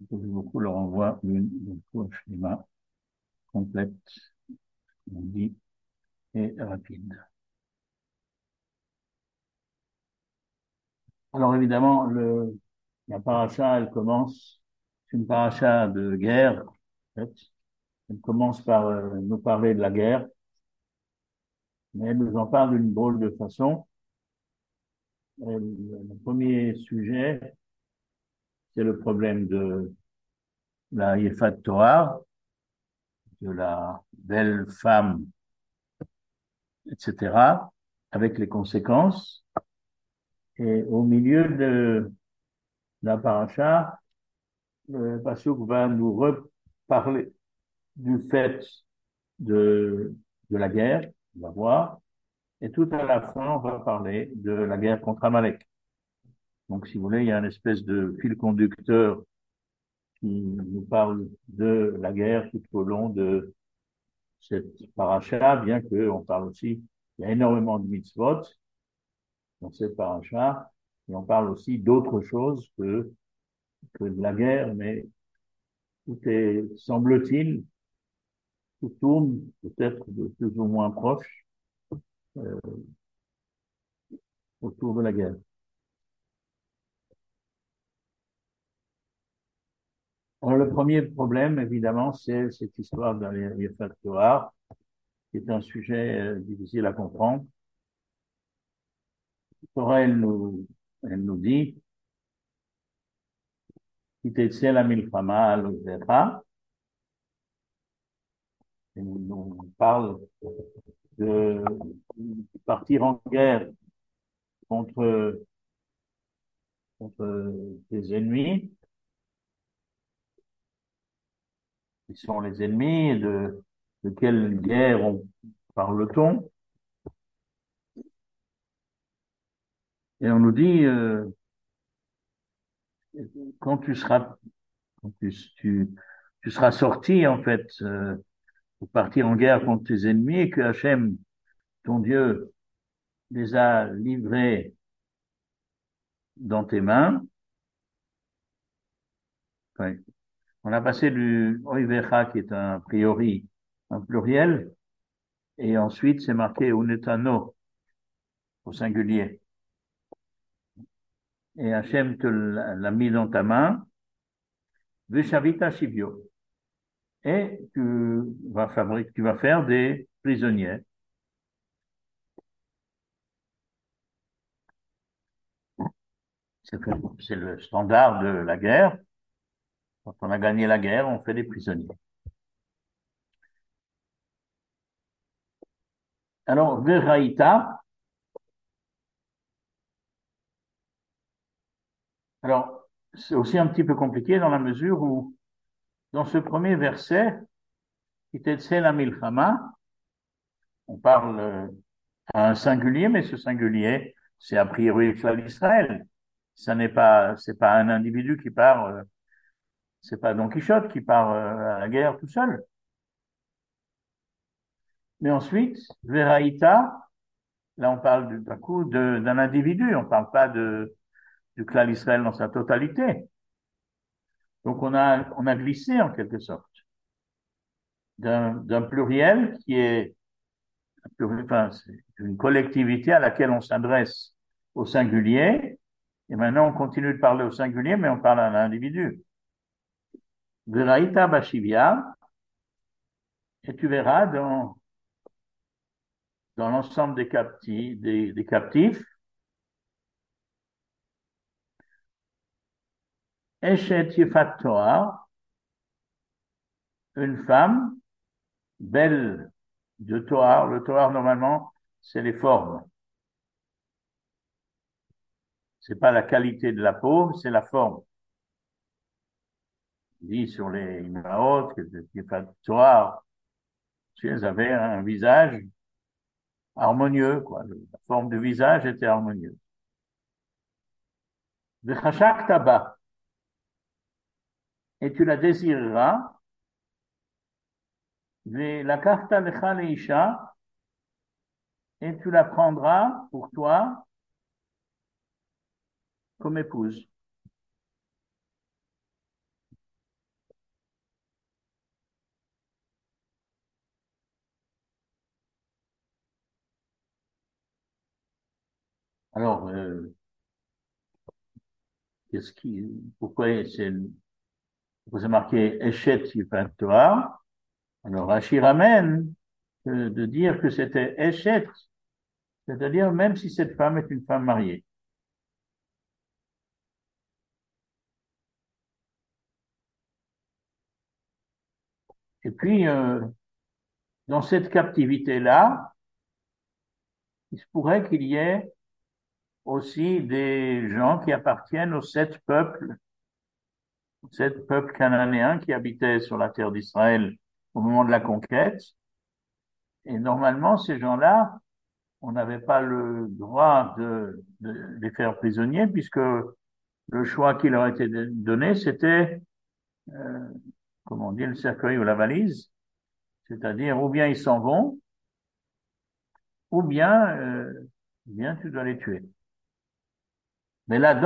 je vous leur envoie une schéma complète, on dit, et rapide. Alors évidemment, la paracha, elle commence, c'est une paracha de guerre, en fait. Elle commence par nous parler de la guerre, mais elle nous en parle d'une drôle de façon. Le premier sujet, c'est le problème de la Yefat Torah, de la belle femme, etc., avec les conséquences. Et au milieu de la paracha, le Passouk va nous reparler du fait de, de la guerre, on va voir, et tout à la fin, on va parler de la guerre contre Amalek. Donc, si vous voulez, il y a une espèce de fil conducteur qui nous parle de la guerre tout au long de cette paracha, bien qu'on parle aussi, il y a énormément de mitzvot dans cette paracha, et on parle aussi d'autres choses que de la guerre, mais tout est, semble-t-il, tout tourne peut-être de plus ou moins proche euh, autour de la guerre. Alors, le premier problème, évidemment, c'est cette histoire de l'Yefat Torah, qui est un sujet difficile à comprendre. Torah, elle nous dit, Kitetsel hamilchama al ozecha, elle nous parle de partir en guerre contre, contre tes ennemis, qui sont les ennemis, de quelle guerre parle-t-on? Et on nous dit, quand tu seras, quand tu seras sorti, en fait, pour partir en guerre contre tes ennemis et que Hachem, ton Dieu, les a livrés dans tes mains. Ouais. On a passé du Oivecha, qui est un priori, un pluriel, et ensuite c'est marqué Unetano, au singulier. Et Hachem te l'a mis dans ta main, Veshavita Shivio. Et tu vas faire des prisonniers. C'est le standard de la guerre. Quand on a gagné la guerre, on fait des prisonniers. Alors, Veraïta, alors, c'est aussi un petit peu compliqué dans la mesure où, dans ce premier verset, Kitetsel Milchama, on parle à un singulier, mais ce singulier, c'est a priori l'Israël. C'est pas un individu qui part, c'est pas Don Quichotte qui part à la guerre tout seul. Mais ensuite, Veraïta, là on parle d'un coup d'un individu, on parle pas du clan Israël dans sa totalité. Donc on a glissé en quelque sorte d'un pluriel qui est enfin, c'est une collectivité à laquelle on s'adresse au singulier, et maintenant on continue de parler au singulier, mais on parle à l'individu. Veraïta Bashivia, et tu verras dans l'ensemble des captifs, Eshet Yefat Torah, une femme belle de Torah. Le Torah, normalement, c'est les formes. C'est pas la qualité de la peau, c'est la forme. Il dit sur les Imaot que Yefat Torah, elles avaient un visage harmonieux, quoi. La forme du visage était harmonieuse. V'chashak taba, et tu la désireras, v'lakachta lecha leisha, et tu la prendras pour toi comme épouse. Alors, pourquoi c'est marqué Eshet Torah? Alors, Rashi ramène de dire que c'était Eshet, c'est-à-dire même si cette femme est une femme mariée. Et puis, dans cette captivité-là, il se pourrait qu'il y ait aussi des gens qui appartiennent sept peuples cananéens qui habitaient sur la terre d'Israël au moment de la conquête. Et normalement, ces gens-là, on n'avait pas le droit de les faire prisonniers puisque le choix qui leur était donné, c'était, euh, comment on dit, le cercueil ou la valise, c'est-à-dire ou bien ils s'en vont, ou bien tu dois les tuer. Mais là,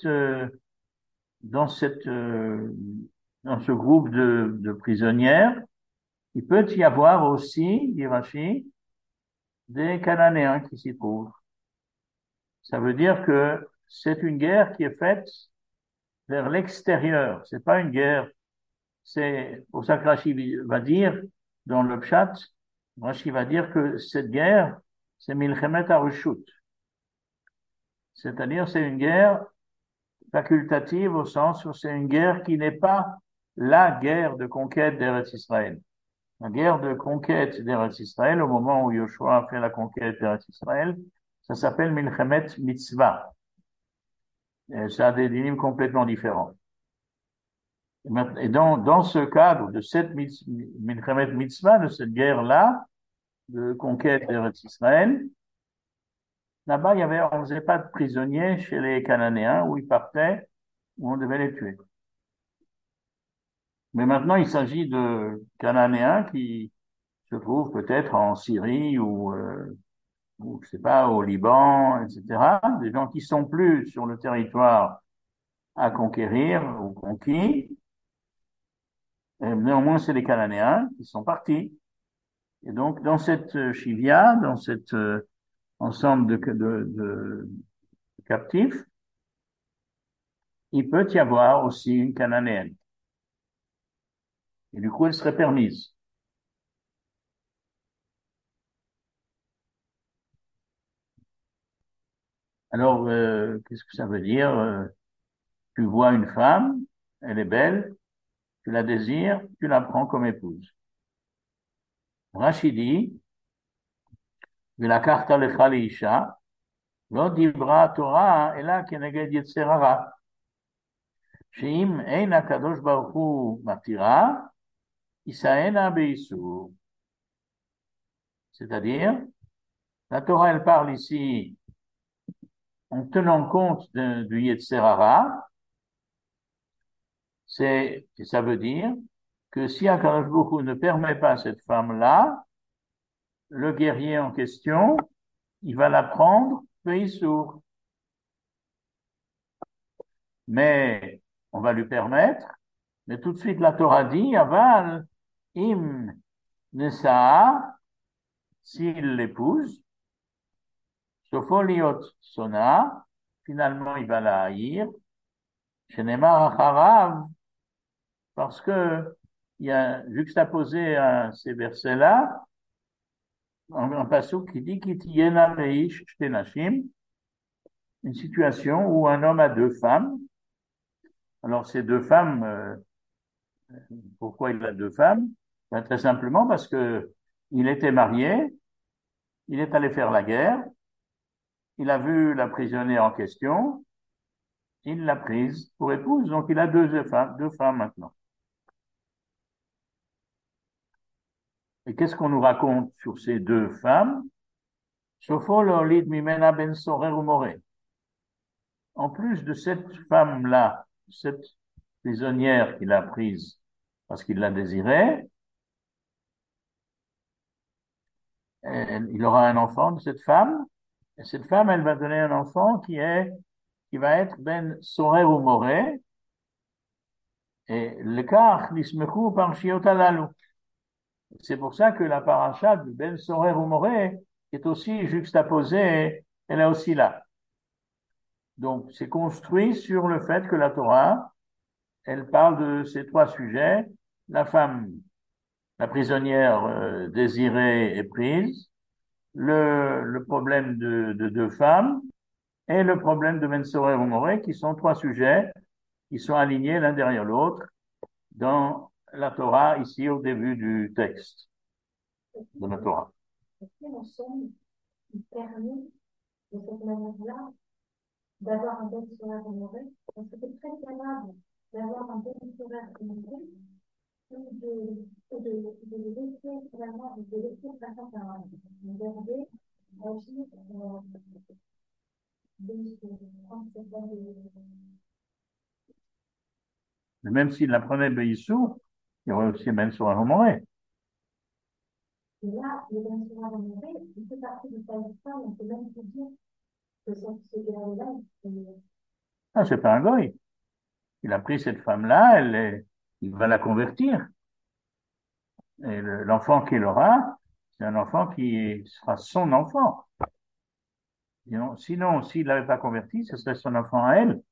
dans cette, euh, dans ce groupe de prisonnières, il peut y avoir aussi, dit Rashi, des Cananéens qui s'y trouvent. Ça veut dire que c'est une guerre qui est faite vers l'extérieur. C'est pas une guerre. C'est pour ça que Rashi va dire dans le Pshat, Rashi va dire que cette guerre, c'est Milchemet Harushut. C'est-à-dire, c'est une guerre facultative au sens où c'est une guerre qui n'est pas la guerre de conquête d'Eretz Israël. La guerre de conquête d'Eretz Israël, au moment où Yoshua a fait la conquête d'Eretz Israël, ça s'appelle Milchemet Mitzvah. Et ça a des dynimes complètement différents. Et dans ce cadre de cette Milchemet Mitzvah, de cette guerre-là, de conquête d'Eretz Israël, là-bas, on faisait pas de prisonniers chez les Cananéens où ils partaient, où on devait les tuer. Mais maintenant, il s'agit de Cananéens qui se trouvent peut-être en Syrie ou je sais pas, au Liban, etc. Des gens qui sont plus sur le territoire à conquérir ou conquis. Et néanmoins, c'est les Cananéens qui sont partis. Et donc, dans cette chivia, dans cet ensemble de captifs, il peut y avoir aussi une Cananéenne. Et du coup, elle serait permise. Alors, qu'est-ce que ça veut dire? Tu vois une femme, elle est belle, tu la désires, tu la prends comme épouse. Rachidi, ולקחת לך לאישה, לא דיברה התורה אלא כנגד יצר הרע. שאם אין הקדוש ברוך הוא מתירה, יישאנה באיסור. C'est-à-dire, la Torah, elle parle ici en tenant compte du Yetzer Hara, ça veut dire que si Akadosh Baruch Hu ne permet pas à cette femme-là, le guerrier en question, il va la prendre, pays sourd. Mais on va lui permettre, mais tout de suite la Torah dit, aval, im nesa, s'il l'épouse, sofoliot sona, finalement il va la haïr, shenemar acharav, parce que il y a juxtaposé à ces versets-là, un passage qui dit Kitiyena Meish Shtenashim, une situation où un homme a deux femmes. Alors, ces deux femmes, pourquoi il a deux femmes? Ben, très simplement parce que il était marié, il est allé faire la guerre, il a vu la prisonnière en question, il l'a prise pour épouse, donc il a deux femmes maintenant. Et qu'est-ce qu'on nous raconte sur ces deux femmes? Sofo l'olid mimena ben sorer ou moré. En plus de cette femme-là, cette prisonnière qu'il a prise parce qu'il la désirait, il aura un enfant de cette femme, et cette femme, elle va donner un enfant qui va être ben sorer ou moré, et l'écart l'ismechu par alalu. C'est pour ça que la paracha de ben sorer ou moré est aussi juxtaposée, elle est aussi là. Donc, c'est construit sur le fait que la Torah, elle parle de ces trois sujets. La femme, la prisonnière désirée et prise, le problème de deux femmes et le problème de Mensoré et Homoré, qui sont trois sujets qui sont alignés l'un derrière l'autre dans la Torah, ici au début du texte de la Torah. Est-ce que la chaîne permet de cette manière-là d'avoir un bel solaire honoré? Parce que c'est très calable d'avoir un bel solaire honoré ou de laisser finalement, de laisser vraiment un berger agir prendre cette belle. Mais même s'il apprenait Beissou, il y aurait aussi Mensoré et Homoré. Et là, le bel solaire honoré, il fait partie du Palestine, on peut même se dire que ce gars-là, Ah, c'est pas un goy. Il a pris cette femme-là, il va la convertir. Et l'enfant qu'il aura, c'est un enfant qui sera son enfant. Sinon, s'il l'avait pas converti, ce serait son enfant à elle,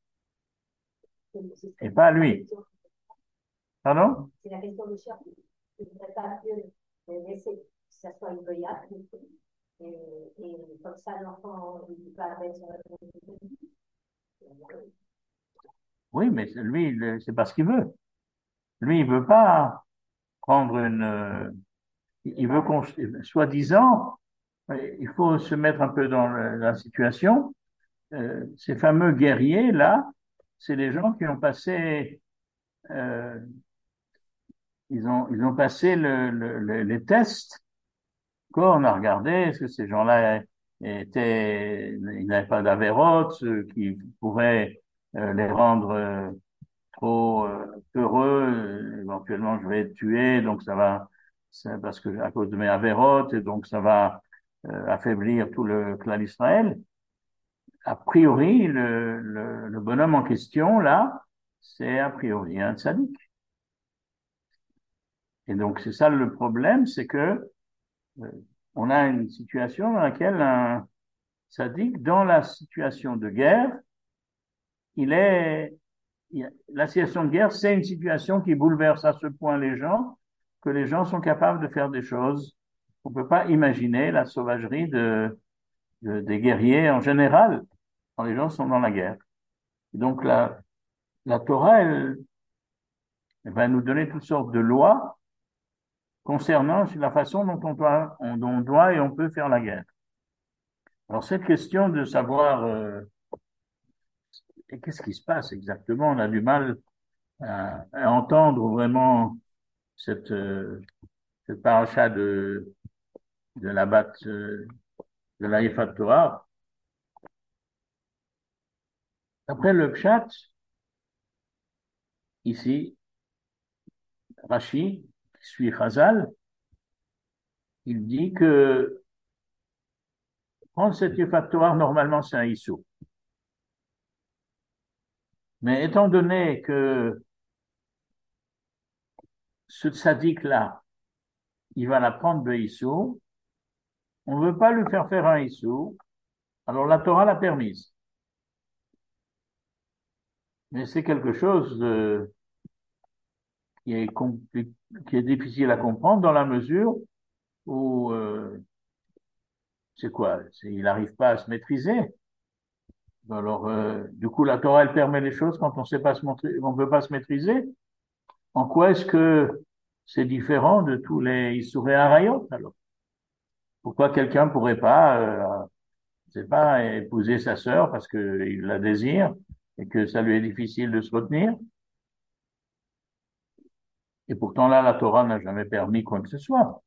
et pas à lui. Pardon? c'est la question du chien. Il ne voudrait pas laisser que ça soit une goya. Et comme ça, l'enfant, il ne peut pas mettre sur la. Oui, mais lui, c'est pas ce qu'il veut. Lui, il veut pas prendre il veut soi-disant, il faut se mettre un peu dans la situation. Ces fameux guerriers là, c'est les gens qui ont passé, euh, ils ont passé les tests. Quoi, on a regardé, est-ce que ces gens-là ils n'avaient pas d'avérotes, qui pourraient les rendre trop heureux, éventuellement je vais être tué, donc c'est parce que à cause de mes avérotes, et donc ça va affaiblir tout le clan d'Israël. A priori, le bonhomme en question, là, c'est a priori un tzaddik. Et donc c'est ça le problème, c'est que euh, on a une situation dans laquelle un tzaddik, dans la situation de guerre, il est la situation de guerre, c'est une situation qui bouleverse à ce point les gens que les gens sont capables de faire des choses. On ne peut pas imaginer la sauvagerie des guerriers en général quand les gens sont dans la guerre. Et donc la Torah, elle va nous donner toutes sortes de lois concernant la façon dont on doit et on peut faire la guerre. Alors cette question de savoir qu'est-ce qui se passe exactement, on a du mal à entendre vraiment cette, cette paracha de la batte de la Yifat Torah. Après le Pshat, ici, Rashi, qui suit Chazal, il dit que prendre cette Yifat Torah, normalement, c'est un issou. Mais étant donné que ce tzaddik-là, il va la prendre de issou, on ne veut pas lui faire faire un issou, alors la Torah l'a permise. Mais c'est quelque chose qui est qui est difficile à comprendre dans la mesure où c'est quoi? Il n'arrive pas à se maîtriser. Alors, du coup, la Torah, elle permet les choses quand on sait pas on peut pas se maîtriser. En quoi est-ce que c'est différent de tous les Issouré Arayot, alors? Pourquoi quelqu'un pourrait pas, je sais pas, épouser sa sœur parce qu'il la désire et que ça lui est difficile de se retenir? Et pourtant, là, la Torah n'a jamais permis quoi que ce soit.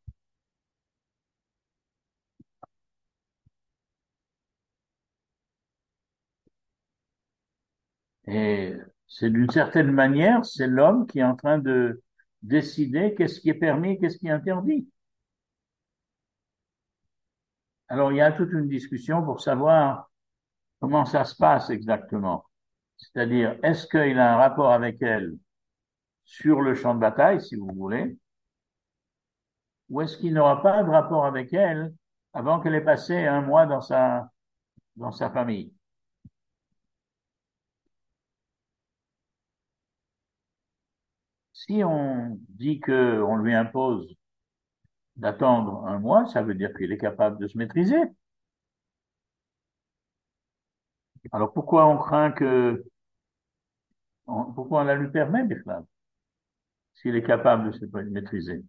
Et c'est d'une certaine manière, c'est l'homme qui est en train de décider qu'est-ce qui est permis, qu'est-ce qui est interdit. Alors, il y a toute une discussion pour savoir comment ça se passe exactement. C'est-à-dire, est-ce qu'il a un rapport avec elle sur le champ de bataille, si vous voulez, ou est-ce qu'il n'aura pas de rapport avec elle avant qu'elle ait passé un mois dans sa famille? si on dit qu'on lui impose d'attendre un mois, ça veut dire qu'il est capable de se maîtriser. Alors pourquoi on craint pourquoi on la lui permet, Bichlal, s'il est capable de se maîtriser?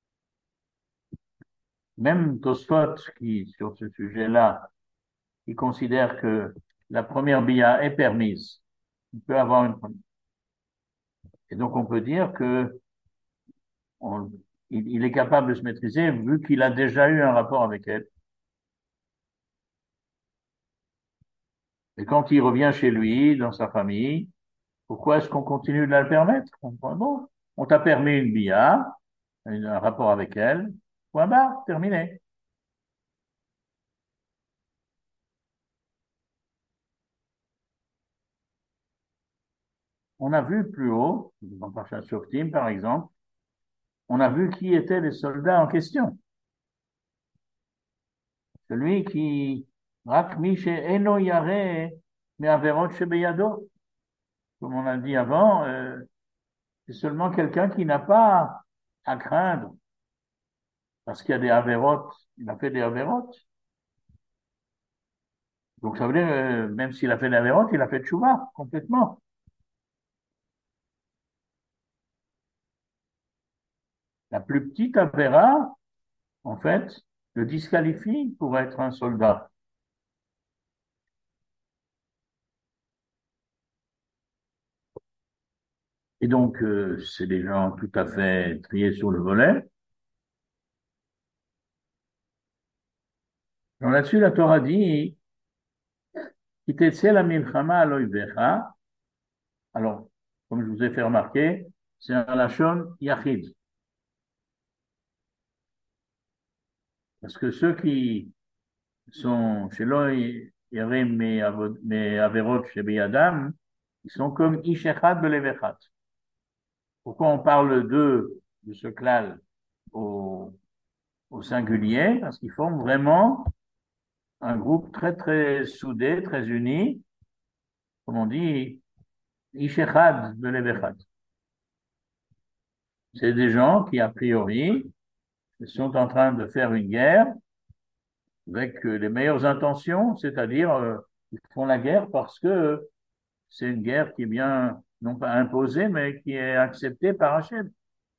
Même Tosfot, qui, sur ce sujet-là, il considère que la première bia est permise. Il peut avoir une première. Et donc, on peut dire que on- il est capable de se maîtriser vu qu'il a déjà eu un rapport avec elle. Et quand il revient chez lui, dans sa famille, pourquoi est-ce qu'on continue de la le permettre? Bon, on t'a permis une bia, un rapport avec elle, point barre, terminé. On a vu plus haut, dans Parashat Shoftim par exemple, on a vu qui étaient les soldats en question. Celui qui, Rak mi she'eno yareh me'averot shebeyado. Comme on a dit avant, c'est seulement quelqu'un qui n'a pas à craindre, parce qu'il y a des avérotes, il a fait des avérotes. Donc ça veut dire, même s'il a fait des avérotes, il a fait tchouva, complètement. La plus petite avéra, en fait, le disqualifie pour être un soldat. Et donc, c'est des gens tout à fait triés sur le volet. Donc là-dessus, la Torah dit, Kitetsel ha-milchama alo-ivecha. Alors, comme je vous ai fait remarquer, c'est un lachon yachid. Parce que ceux qui sont chez Loi Yarim mais Averot chez Beyadam, ils sont comme Ishechad Belevechat. Pourquoi on parle d'eux, de ce klal, au, au singulier? Parce qu'ils forment vraiment un groupe très très soudé, très uni, comme on dit, Ishechad Belevechat. C'est des gens qui, a priori, sont en train de faire une guerre avec les meilleures intentions, c'est-à-dire ils font la guerre parce que c'est une guerre qui est bien, non pas imposée, mais qui est acceptée par Hachem.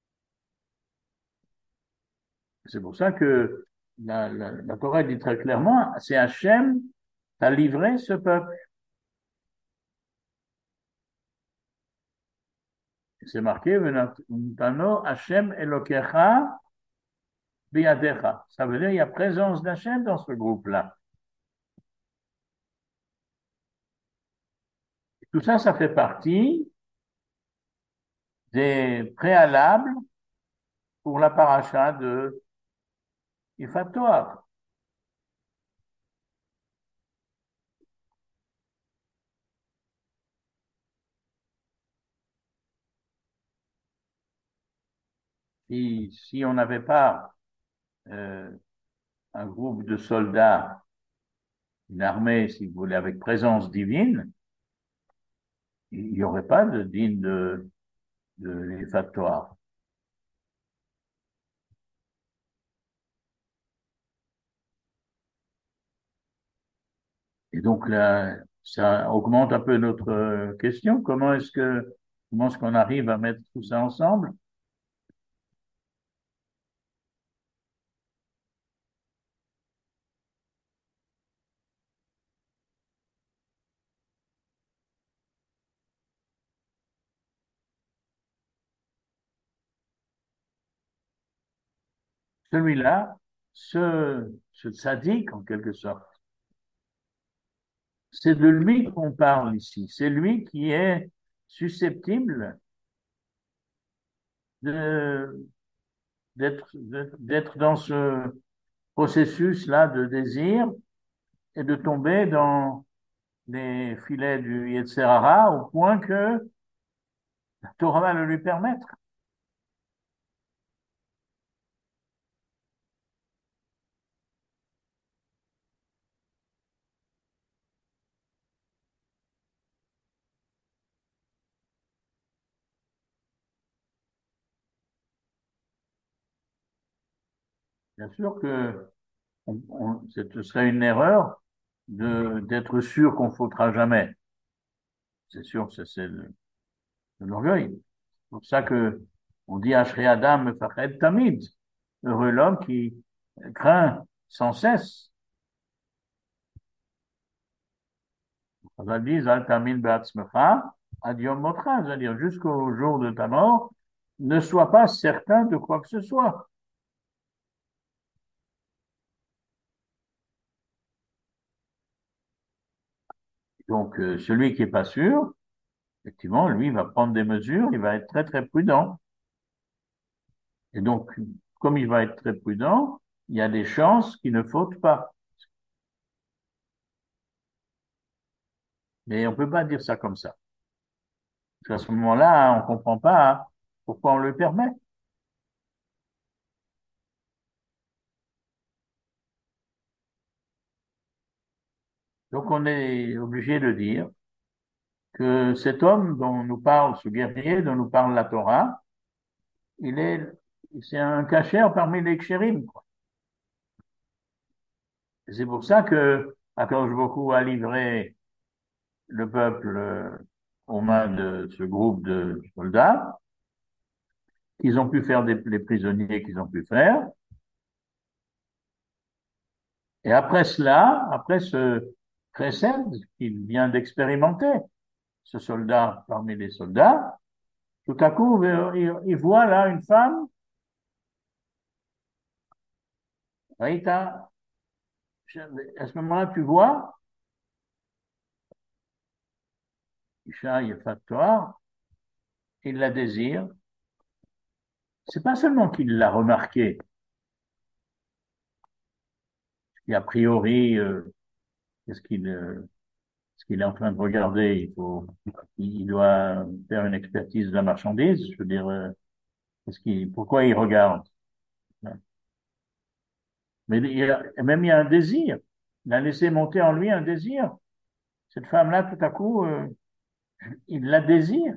C'est pour ça que la Torah dit très clairement, c'est Hachem qui a livré ce peuple. C'est marqué, V'natano Hachem Elokecha biyadecha. Ça veut dire qu'il y a présence d'Hachem dans ce groupe-là. Tout ça, ça fait partie des préalables pour la paracha de Ifatoar. Si on n'avait pas euh, un groupe de soldats, une armée, si vous voulez, avec présence divine, il n'y aurait pas de digne de l'effactoire. Et donc là, ça augmente un peu notre question. Comment est-ce qu'on arrive à mettre tout ça ensemble? Celui-là, ce sadique, en quelque sorte, c'est de lui qu'on parle ici. C'est lui qui est susceptible de, d'être dans ce processus-là de désir et de tomber dans les filets du Yetzer Hara au point que la Torah va le lui permettre. Bien sûr que ce serait une erreur d'être sûr qu'on faudra jamais. C'est sûr, c'est de l'orgueil. C'est pour ça que on dit Ashrei Adam Mefached Tamid. Heureux l'homme qui craint sans cesse. On dit Al Tamid Be'atzmecha Ad Yom Motra, c'est-à-dire jusqu'au jour de ta mort, ne sois pas certain de quoi que ce soit. Donc, celui qui est pas sûr, effectivement, lui va prendre des mesures, il va être très très prudent. Et donc, comme il va être très prudent, il y a des chances qu'il ne faute pas. Mais on peut pas dire ça comme ça. Parce qu'à ce moment-là, on comprend pas pourquoi on le permet. Donc, on est obligé de dire que cet homme dont nous parle, ce guerrier dont nous parle la Torah, il est, c'est un cachère parmi les kshérim, quoi. Et c'est pour ça que Akadosh Baruch Hu a livré le peuple aux mains de ce groupe de soldats, qu'ils ont pu faire les prisonniers qu'ils ont pu faire. Et après cela, après ce précède qu'il vient d'expérimenter, ce soldat parmi les soldats, tout à coup, il voit là une femme, Rita, à ce moment-là, tu vois, Isha Yefat Torah, il la désire. C'est pas seulement qu'il l'a remarqué, et a priori, qu'est-ce qu'il ce qu'il est en train de regarder, il doit faire une expertise de la marchandise. Je veux dire, pourquoi il regarde? Mais même il y a un désir. Il a laissé monter en lui un désir. Cette femme-là, tout à coup, il la désire.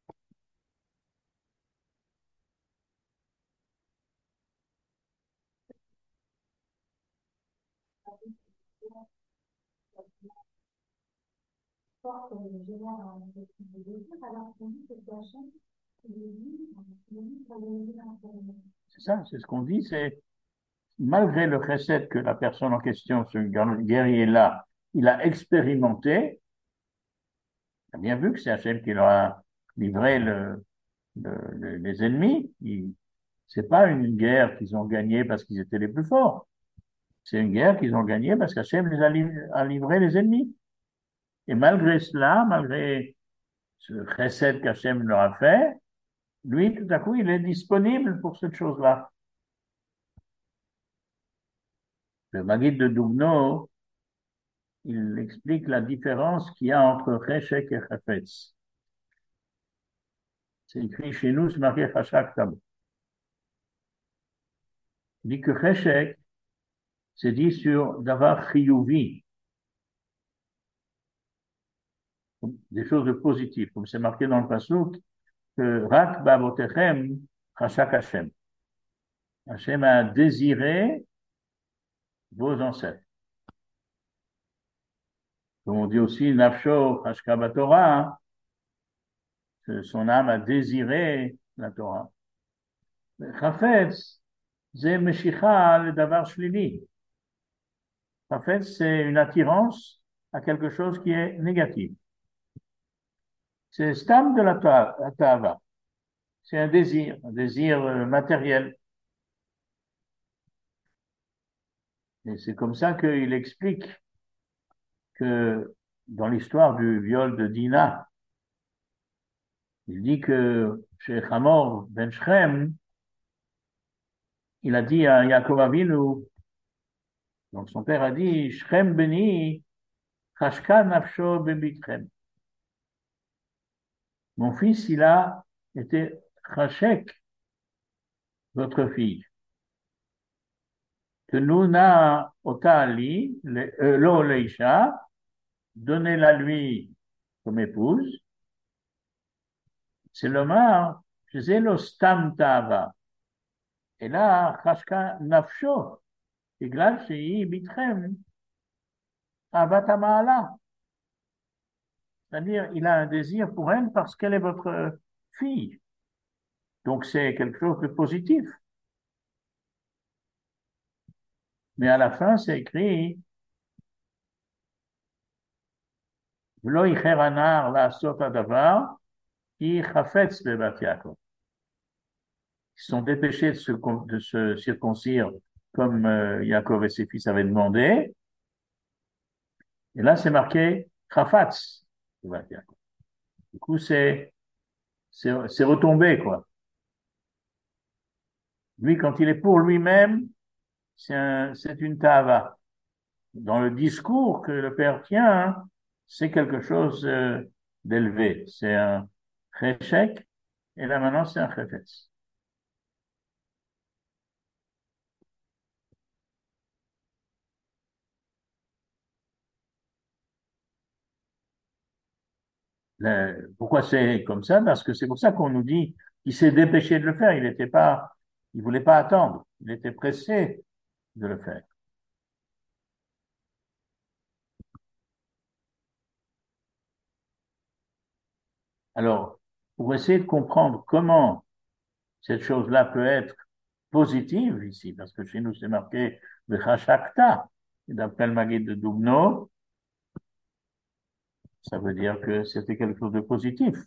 Porte génère un désir, alors qu'on dit que Hachem, il est libre pour le désir intérieur. C'est ça, c'est ce qu'on dit. C'est malgré le chesed que la personne en question, ce guerrier-là, il a expérimenté. Il a bien vu que c'est Hachem qui leur a livré les ennemis. C'est pas une guerre qu'ils ont gagnée parce qu'ils étaient les plus forts. C'est une guerre qu'ils ont gagnée parce qu'Hachem a livré les ennemis. Et malgré cela, malgré ce chesed qu'Hachem leur a fait, lui, tout à coup, il est disponible pour cette chose-là. Le Maguide de Dubno, il explique la différence qu'il y a entre cheshek et chafetz. C'est écrit chez nous, c'est marqué chashak tab. Il dit que cheshek, c'est dit sur davar chiyuvi, des choses de positives, comme c'est marqué dans le pasuk, que rak ba'avotechem chashak Hashem. Hashem a désiré vos ancêtres. Comme on dit aussi, nafsho chashka Torah, que son âme a désiré la Torah. Chafetz, c'est meshicha le davar shlili. Chafetz, c'est une attirance à quelque chose qui est négatif. C'est stam de la ta'ava. C'est un désir matériel. Et c'est comme ça qu'il explique que dans l'histoire du viol de Dina, il dit que chez Hamor ben Shrem, il a dit à Yaakov Avinu, donc son père a dit, Shrem beni, chashka nafsho bebitchem. Mon fils, il a été chashek, votre fille. Que nous na otali, lo leisha, donnez-la lui comme épouse. C'est le mar, je sais, le stam tava. Et là, chashka nafsho, bigla shehi bitrem, avat ha'ma'ala. C'est-à-dire, il a un désir pour elle parce qu'elle est votre fille. Donc, c'est quelque chose de positif. Mais à la fin, c'est écrit, V'lo yicher anar la'asot hadavar, ki chafetz bebat Yaakov. Ils sont dépêchés de se circoncire comme Yaakov et ses fils avaient demandé. Et là, c'est marqué Chafatz. Du coup, c'est retombé, quoi. Lui, quand il est pour lui-même, c'est une tava. Dans le discours que le père tient, hein, c'est quelque chose d'élevé. C'est un cheshek, et là maintenant, c'est un chefetz. Pourquoi c'est comme ça? Parce que c'est pour ça qu'on nous dit qu'il s'est dépêché de le faire. Il voulait pas attendre. Il était pressé de le faire. Alors, pour essayer de comprendre comment cette chose-là peut être positive ici, parce que chez nous c'est marqué Vechashakta, et d'après le Maguide de Dubno, ça veut dire que c'était quelque chose de positif.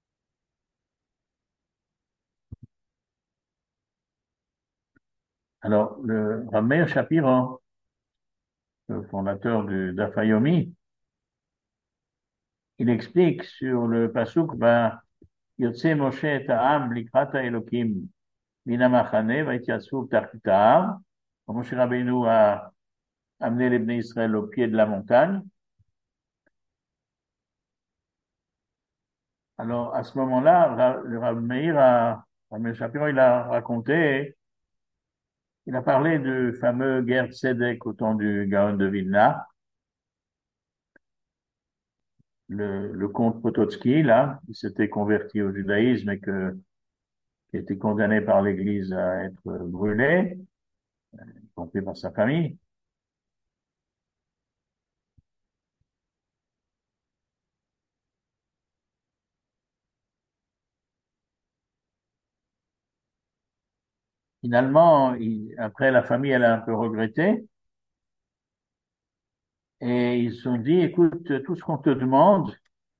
Alors, le Rameir Shapiro, le fondateur du d'Afayomi, il explique sur le pasuk, Yotse Moshe et Ha'am likrata Elokim min ha'machane vayityatzvu tachtit ha'ar. Moshe Rabbeinu a amené les Bnei Israël au pied de la montagne. Alors, à ce moment-là, le Rameir Shapiro, il a raconté, il a parlé du fameux guerre de Tzedek au temps du Gaon de Vilna, le comte Potocki, là, qui s'était converti au judaïsme et qui a été condamné par l'Église à être brûlé, y compris par sa famille. Finalement, après, la famille, elle a un peu regretté et ils se sont dit, écoute, tout ce qu'on te demande,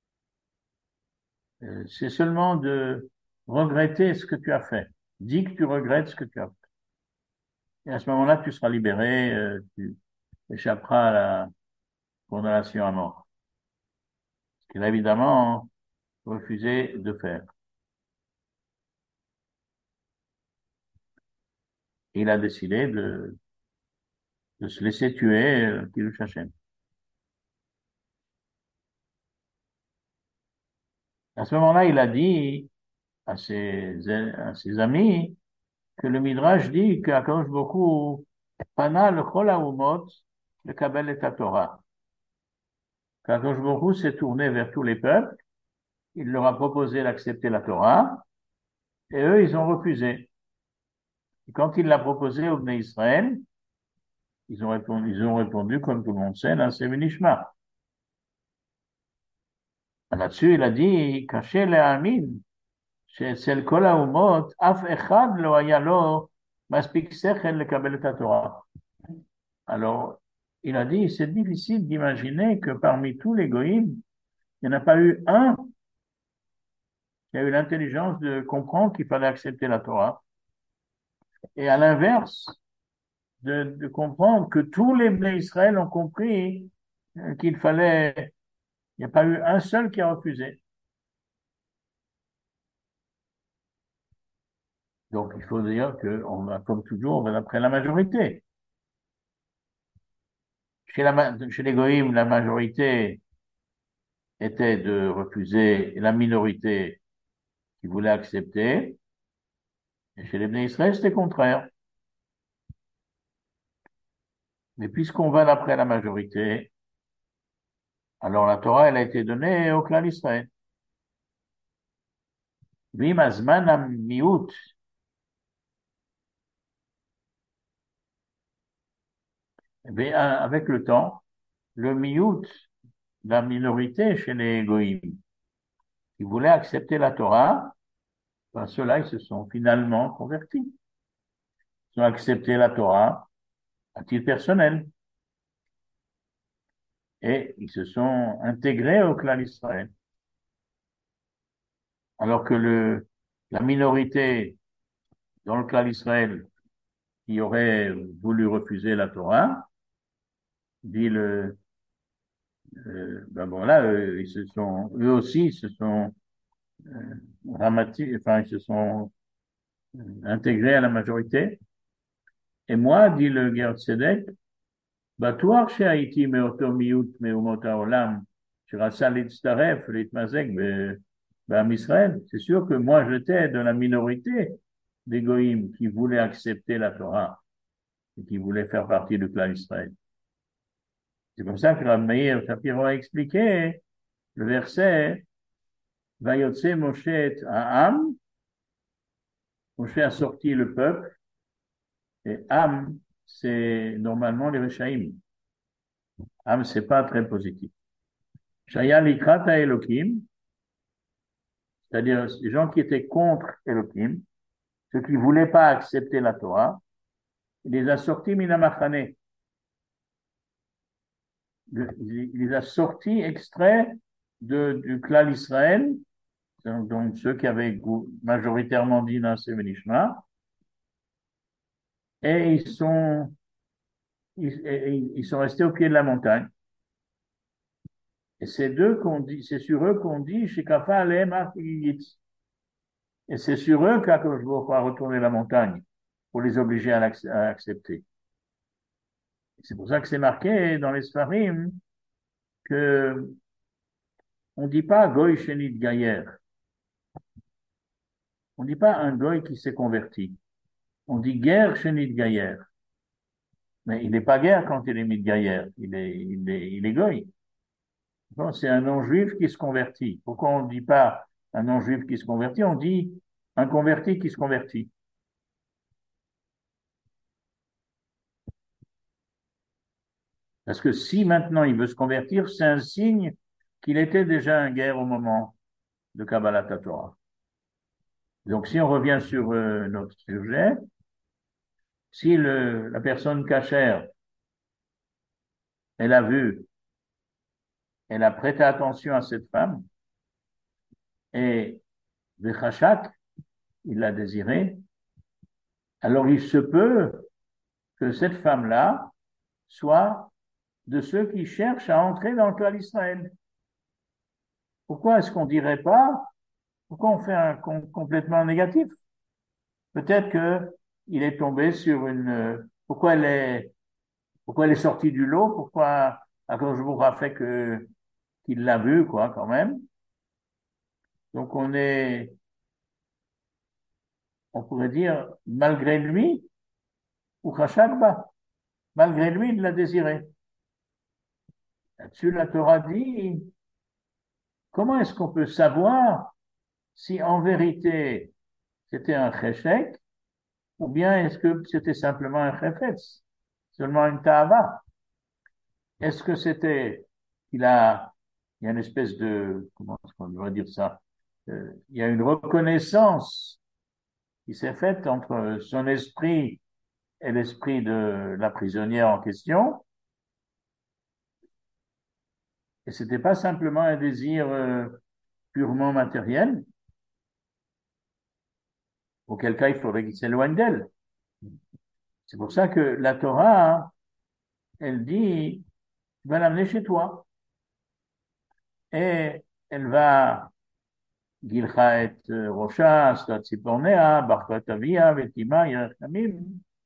c'est seulement de regretter ce que tu as fait. Dis que tu regrettes ce que tu as fait. Et à ce moment-là, tu seras libéré, tu échapperas à la condamnation à mort. Ce qu'il a évidemment refusé de faire. Et il a décidé de se laisser tuer, Kirush Hashem. À ce moment-là, il a dit à ses amis que le Midrash dit qu'Akadosh Baruch Pana le Chol Haumot le Kabel et Torah. Qu'Akadosh Baruch s'est tourné vers tous les peuples, il leur a proposé d'accepter la Torah, et eux, ils ont refusé. Et quand il l'a proposé aux Bnei Israël, ils ont répondu, comme tout le monde sait, là, c'est Benishma. Là-dessus, il a dit, caché les amin, שאצל כל האומות, אף אחד לא היה לו מספיק שכל לקבל את התורה. Alors, il a dit, c'est difficile d'imaginer que parmi tous les goïms, il n'y en a pas eu un qui a eu l'intelligence de comprendre qu'il fallait accepter la Torah. Et à l'inverse, de comprendre que tous les Bnei Israël ont compris qu'il fallait, il n'y a pas eu un seul qui a refusé. Donc, il faut dire que, comme toujours, on va d'après la majorité. Chez les goïms, la majorité était de refuser la minorité qui voulait accepter. Et chez les Bnei Israël, c'était contraire. Mais puisqu'on va d'après la majorité, alors la Torah, elle a été donnée au clan d'Israël. Vim azman miut Mais avec le temps, le miout, la minorité chez les goïms, qui voulaient accepter la Torah, ben ceux-là, ils se sont finalement convertis. Ils ont accepté la Torah à titre personnel et ils se sont intégrés au clan d'Israël. Alors que la minorité dans le clan d'Israël qui aurait voulu refuser la Torah, dit ben bon là, eux aussi, ils se sont enfin, ils se sont intégrés à la majorité. Et moi, dit le Ger Tzedek, בטוח שהייתי מאותו מיעוט מאומות העולם שרצה להצטרף, להתמזג בעם ישראל. C'est sûr que moi, j'étais de la minorité des goïms qui voulaient accepter la Torah et qui voulaient faire partie du clan Israël. C'est comme ça que Rav Meir Shapiro a expliqué le verset Vayotse Moshe et Ha'am. Moshe a sorti le peuple et Am, c'est normalement les Rechaïm. Am, c'est pas très positif. Shaya Likrata Elohim, c'est-à-dire les gens qui étaient contre Elohim, ceux qui ne voulaient pas accepter la Torah, il les a sortis minamachane. Il les a sortis extraits du clan Israël, donc ceux qui avaient majoritairement dit Naase Venishma, et ils sont restés au pied de la montagne. Et c'est sur eux qu'on dit, Shekafa Aleem Achiyitz. Et c'est sur eux qu'Akadosh Baruch Hu a retourné la montagne pour les obliger à accepter. C'est pour ça que c'est marqué dans les Sfarim que on dit pas Goy Shenit Gayer. On dit pas un Goy qui s'est converti. On dit Ger Shenit Gayer. Mais il n'est pas guerre quand il est mis de Gayer. Il est Goy. Bon, c'est un non-juif qui se convertit. Pourquoi on ne dit pas un non-juif qui se convertit? On dit un converti qui se convertit. Parce que si maintenant il veut se convertir, c'est un signe qu'il était déjà un guerre au moment de Kabbalat Torah. Donc si on revient sur notre sujet, si la personne cachère, elle a vu, elle a prêté attention à cette femme, et Vechachak, il l'a désirée, alors il se peut que cette femme-là soit de ceux qui cherchent à entrer dans le clan d'Israël. Pourquoi est-ce qu'on dirait pas, pourquoi on fait un complètement négatif? Peut-être que il est tombé sur pourquoi elle est sortie du lot, pourquoi Akadosh a fait qu'il l'a vu, quoi, quand même. Donc on pourrait dire, malgré lui, ou Chashagba, malgré lui, il l'a désiré. Là-dessus, la Torah dit, comment est-ce qu'on peut savoir si en vérité c'était un cheshek, ou bien est-ce que c'était simplement un chefetz, seulement une ta'ava? Est-ce que il y a une espèce comment est-ce qu'on devrait dire ça? Il y a une reconnaissance qui s'est faite entre son esprit et l'esprit de la prisonnière en question, et c'était pas simplement un désir purement matériel, auquel cas il faudrait qu'il s'éloigne d'elle. C'est pour ça que la Torah, elle dit, tu vas l'amener chez toi, et elle va גילחה את ראשה, עשתה ציפורניה, בחרה את אביה וטימה, ירח ימים.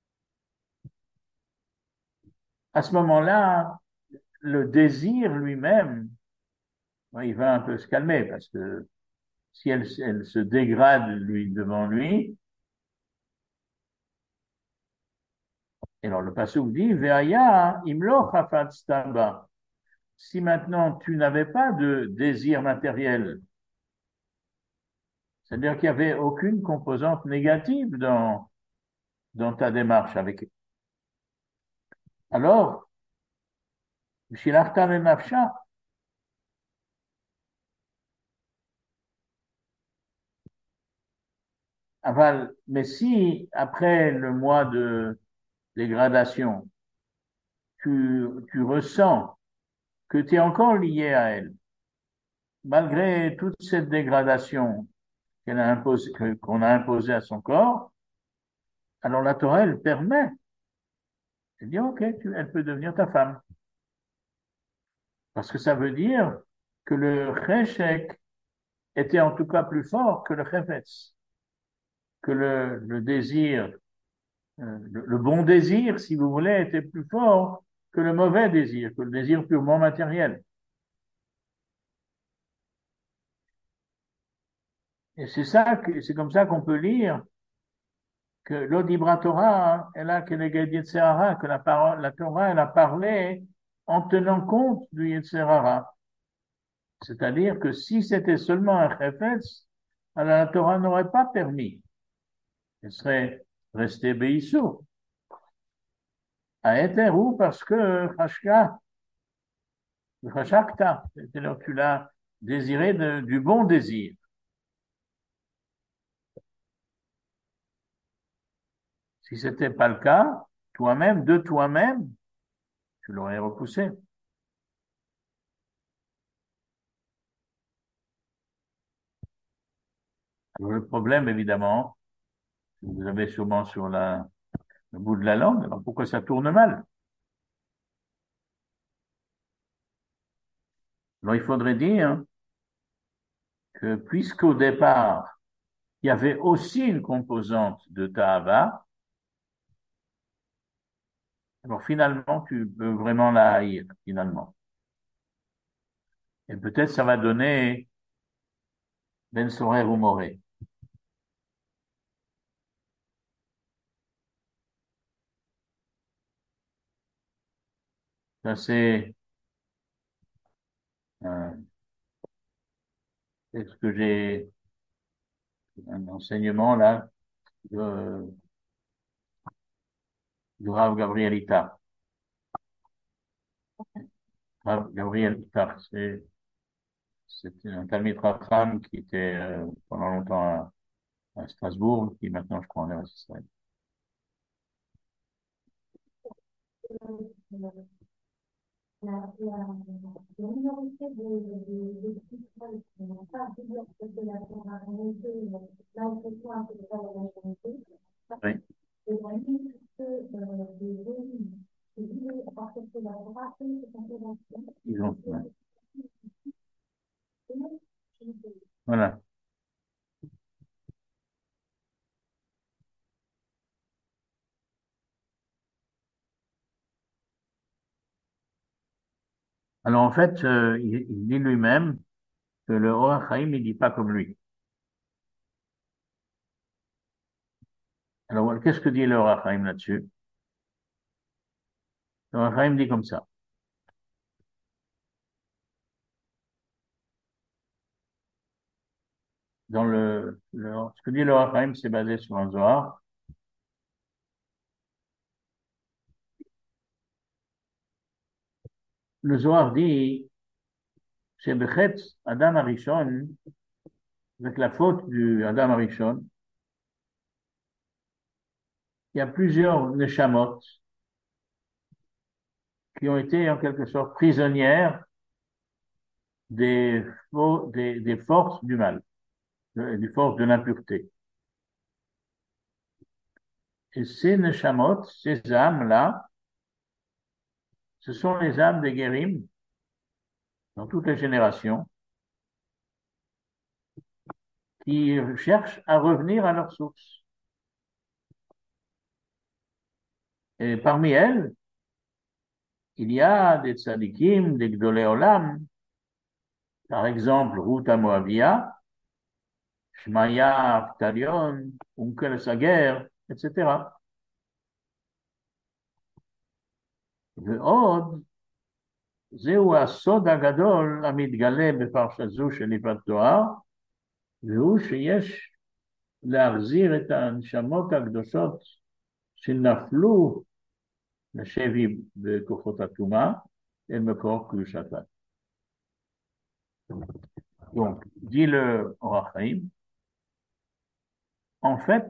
À ce moment-là, le désir lui-même, il va un peu se calmer parce que si elle se dégrade devant lui, et alors le passouk dit, Ve'aya imlo chafat staba. Si maintenant tu n'avais pas de désir matériel, c'est-à-dire qu'il n'y avait aucune composante négative dans ta démarche avec elle. Alors, shilachta lenafsha. Mais si, après le mois de dégradation, tu ressens que tu es encore lié à elle, malgré toute cette dégradation qu'on a imposée à son corps, alors la Torah, elle permet. Elle dit, OK, elle peut devenir ta femme. Parce que ça veut dire que le cheshek était en tout cas plus fort que le chefetz, que le désir, le bon désir, si vous voulez, était plus fort que le mauvais désir, que le désir purement matériel. Et c'est comme ça qu'on peut lire que l'Odibra Torah, elle a que la Torah, elle a parlé en tenant compte du Yetzirara. C'est-à-dire que si c'était seulement un chefetz, alors la Torah n'aurait pas permis. Elle serait restée Beissou. À Eterou, parce que Chashakta, c'est-à-dire tu l'as désiré du bon désir. Si c'était pas le cas, de toi-même, tu l'aurais repoussé. Alors, le problème, évidemment, vous avez sûrement sur le bout de la langue, alors pourquoi ça tourne mal? Alors, il faudrait dire que puisqu'au départ, il y avait aussi une composante de Tahava, alors finalement, tu peux vraiment la haïr, finalement. Et peut-être ça va donner Ben Sorer ou Moré. Ça, euh, c'est ce que j'ai, un enseignement là, du Rav Gabriel Ittar. Rav Gabriel Ittar, c'était un Talmid Racham qui était pendant longtemps à Strasbourg, qui maintenant, je crois, en est à Israël. La minorité de citoyens qui n'ont pas voulu accepter la Torah, ont été l'impression un peu de la majorité. Oui, Et la limite des jeunes qui voulaient accepter la Torah, eux, se sont fait ils ont, ouais. Voilà. Alors, en fait, il dit lui-même que le Or HaChaim, il dit pas comme lui. Alors, qu'est-ce que dit le Or HaChaim là-dessus? Le Or HaChaim dit comme ça. Ce que dit le Or HaChaim, c'est basé sur un Zohar. Le Zohar dit, chez Bechet, Adam Arishon, avec la faute du Adam Arishon, il y a plusieurs neshamot qui ont été en quelque sorte prisonnières des forces du mal, des forces de l'impureté. Et ces neshamot, ces âmes-là, ce sont les âmes des guérim dans toutes les générations qui cherchent à revenir à leur source. Et parmi elles, il y a des tzadikim, des gdolé olam, par exemple Ruth Moavia, Shmaya Avtalion, Unkel Sager, etc. ועוד, זהו הסוד הגדול המתגלה בפרשה זו של ליבת תואר, והוא שיש להחזיר את הנשמות הקדושות שנפלו לשבי בכוחות הטומאה, et me corps que Shabbat. Donc, dit le Or HaChaim, en fait,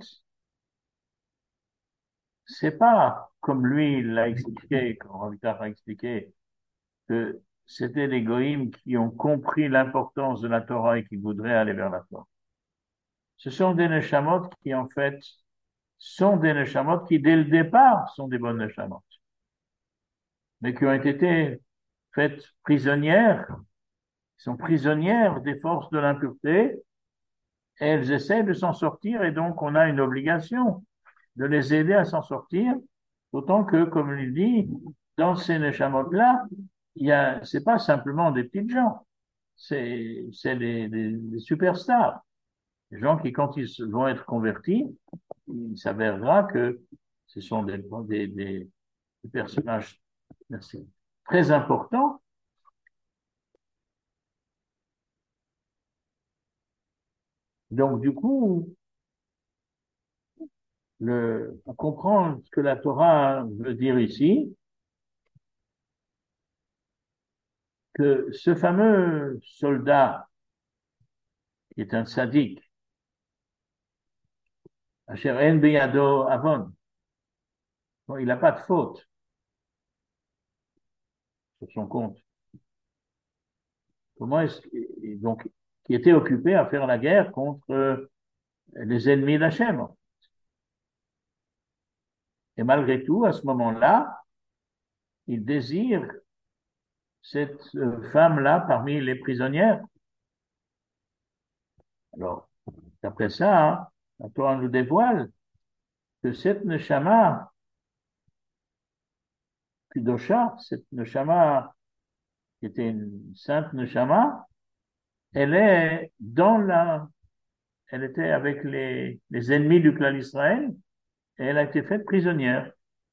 c'est pas comme lui l'a expliqué, comme Ravitach a expliqué, que c'était les goïms qui ont compris l'importance de la Torah et qui voudraient aller vers la Torah. Ce sont des neshamot qui, en fait, sont des neshamot qui, dès le départ, sont des bonnes neshamot, mais qui ont été faites prisonnières, qui sont prisonnières des forces de l'impureté, et elles essaient de s'en sortir, et donc on a une obligation de les aider à s'en sortir, d'autant que, comme il dit, dans ces neshamot-là, c'est pas simplement des petites gens, c'est des superstars, des gens qui, quand ils vont être convertis, il s'avérera que ce sont des personnages, merci, très importants. Donc, du coup, on comprend ce que la Torah veut dire ici, que ce fameux soldat, qui est un sadique, Asher en beyado avon, bon, il n'a pas de faute sur son compte. Comment est-ce donc qui était occupé à faire la guerre contre les ennemis d'Hachem. Et malgré tout, à ce moment-là, il désire cette femme-là parmi les prisonnières. Alors, d'après ça, hein, la Torah nous dévoile que cette neshama, Kudosha, cette neshama qui était une sainte neshama, elle était avec les ennemis du clan d'Israël et elle a été faite prisonnière.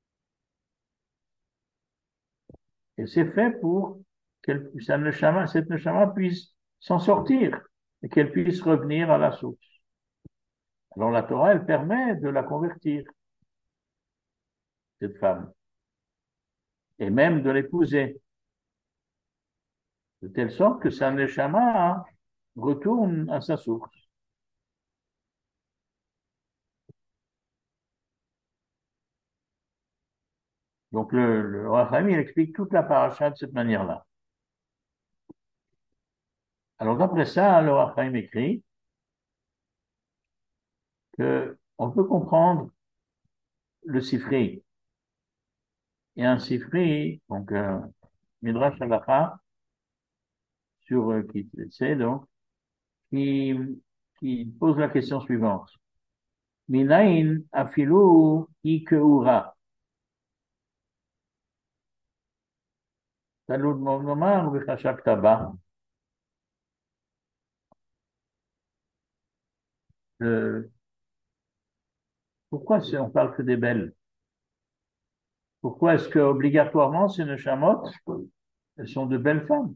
Et c'est fait pour cette neshama puisse s'en sortir et qu'elle puisse revenir à la source. Alors la Torah, elle permet de la convertir, cette femme, et même de l'épouser, de telle sorte que sa neshama retourne à sa source. Donc le Racham, il explique toute la paracha de cette manière-là. Alors d'après ça, le Racham écrit que on peut comprendre le sifri. Et un sifri, donc Midrash Halacha, qui c'est donc, qui, qui pose la question suivante. Minain afilu ikeura. Talud nomar v'chashak taba. Pourquoi on parle que des belles? Pourquoi est-ce que obligatoirement ces neshamot, elles sont de belles femmes?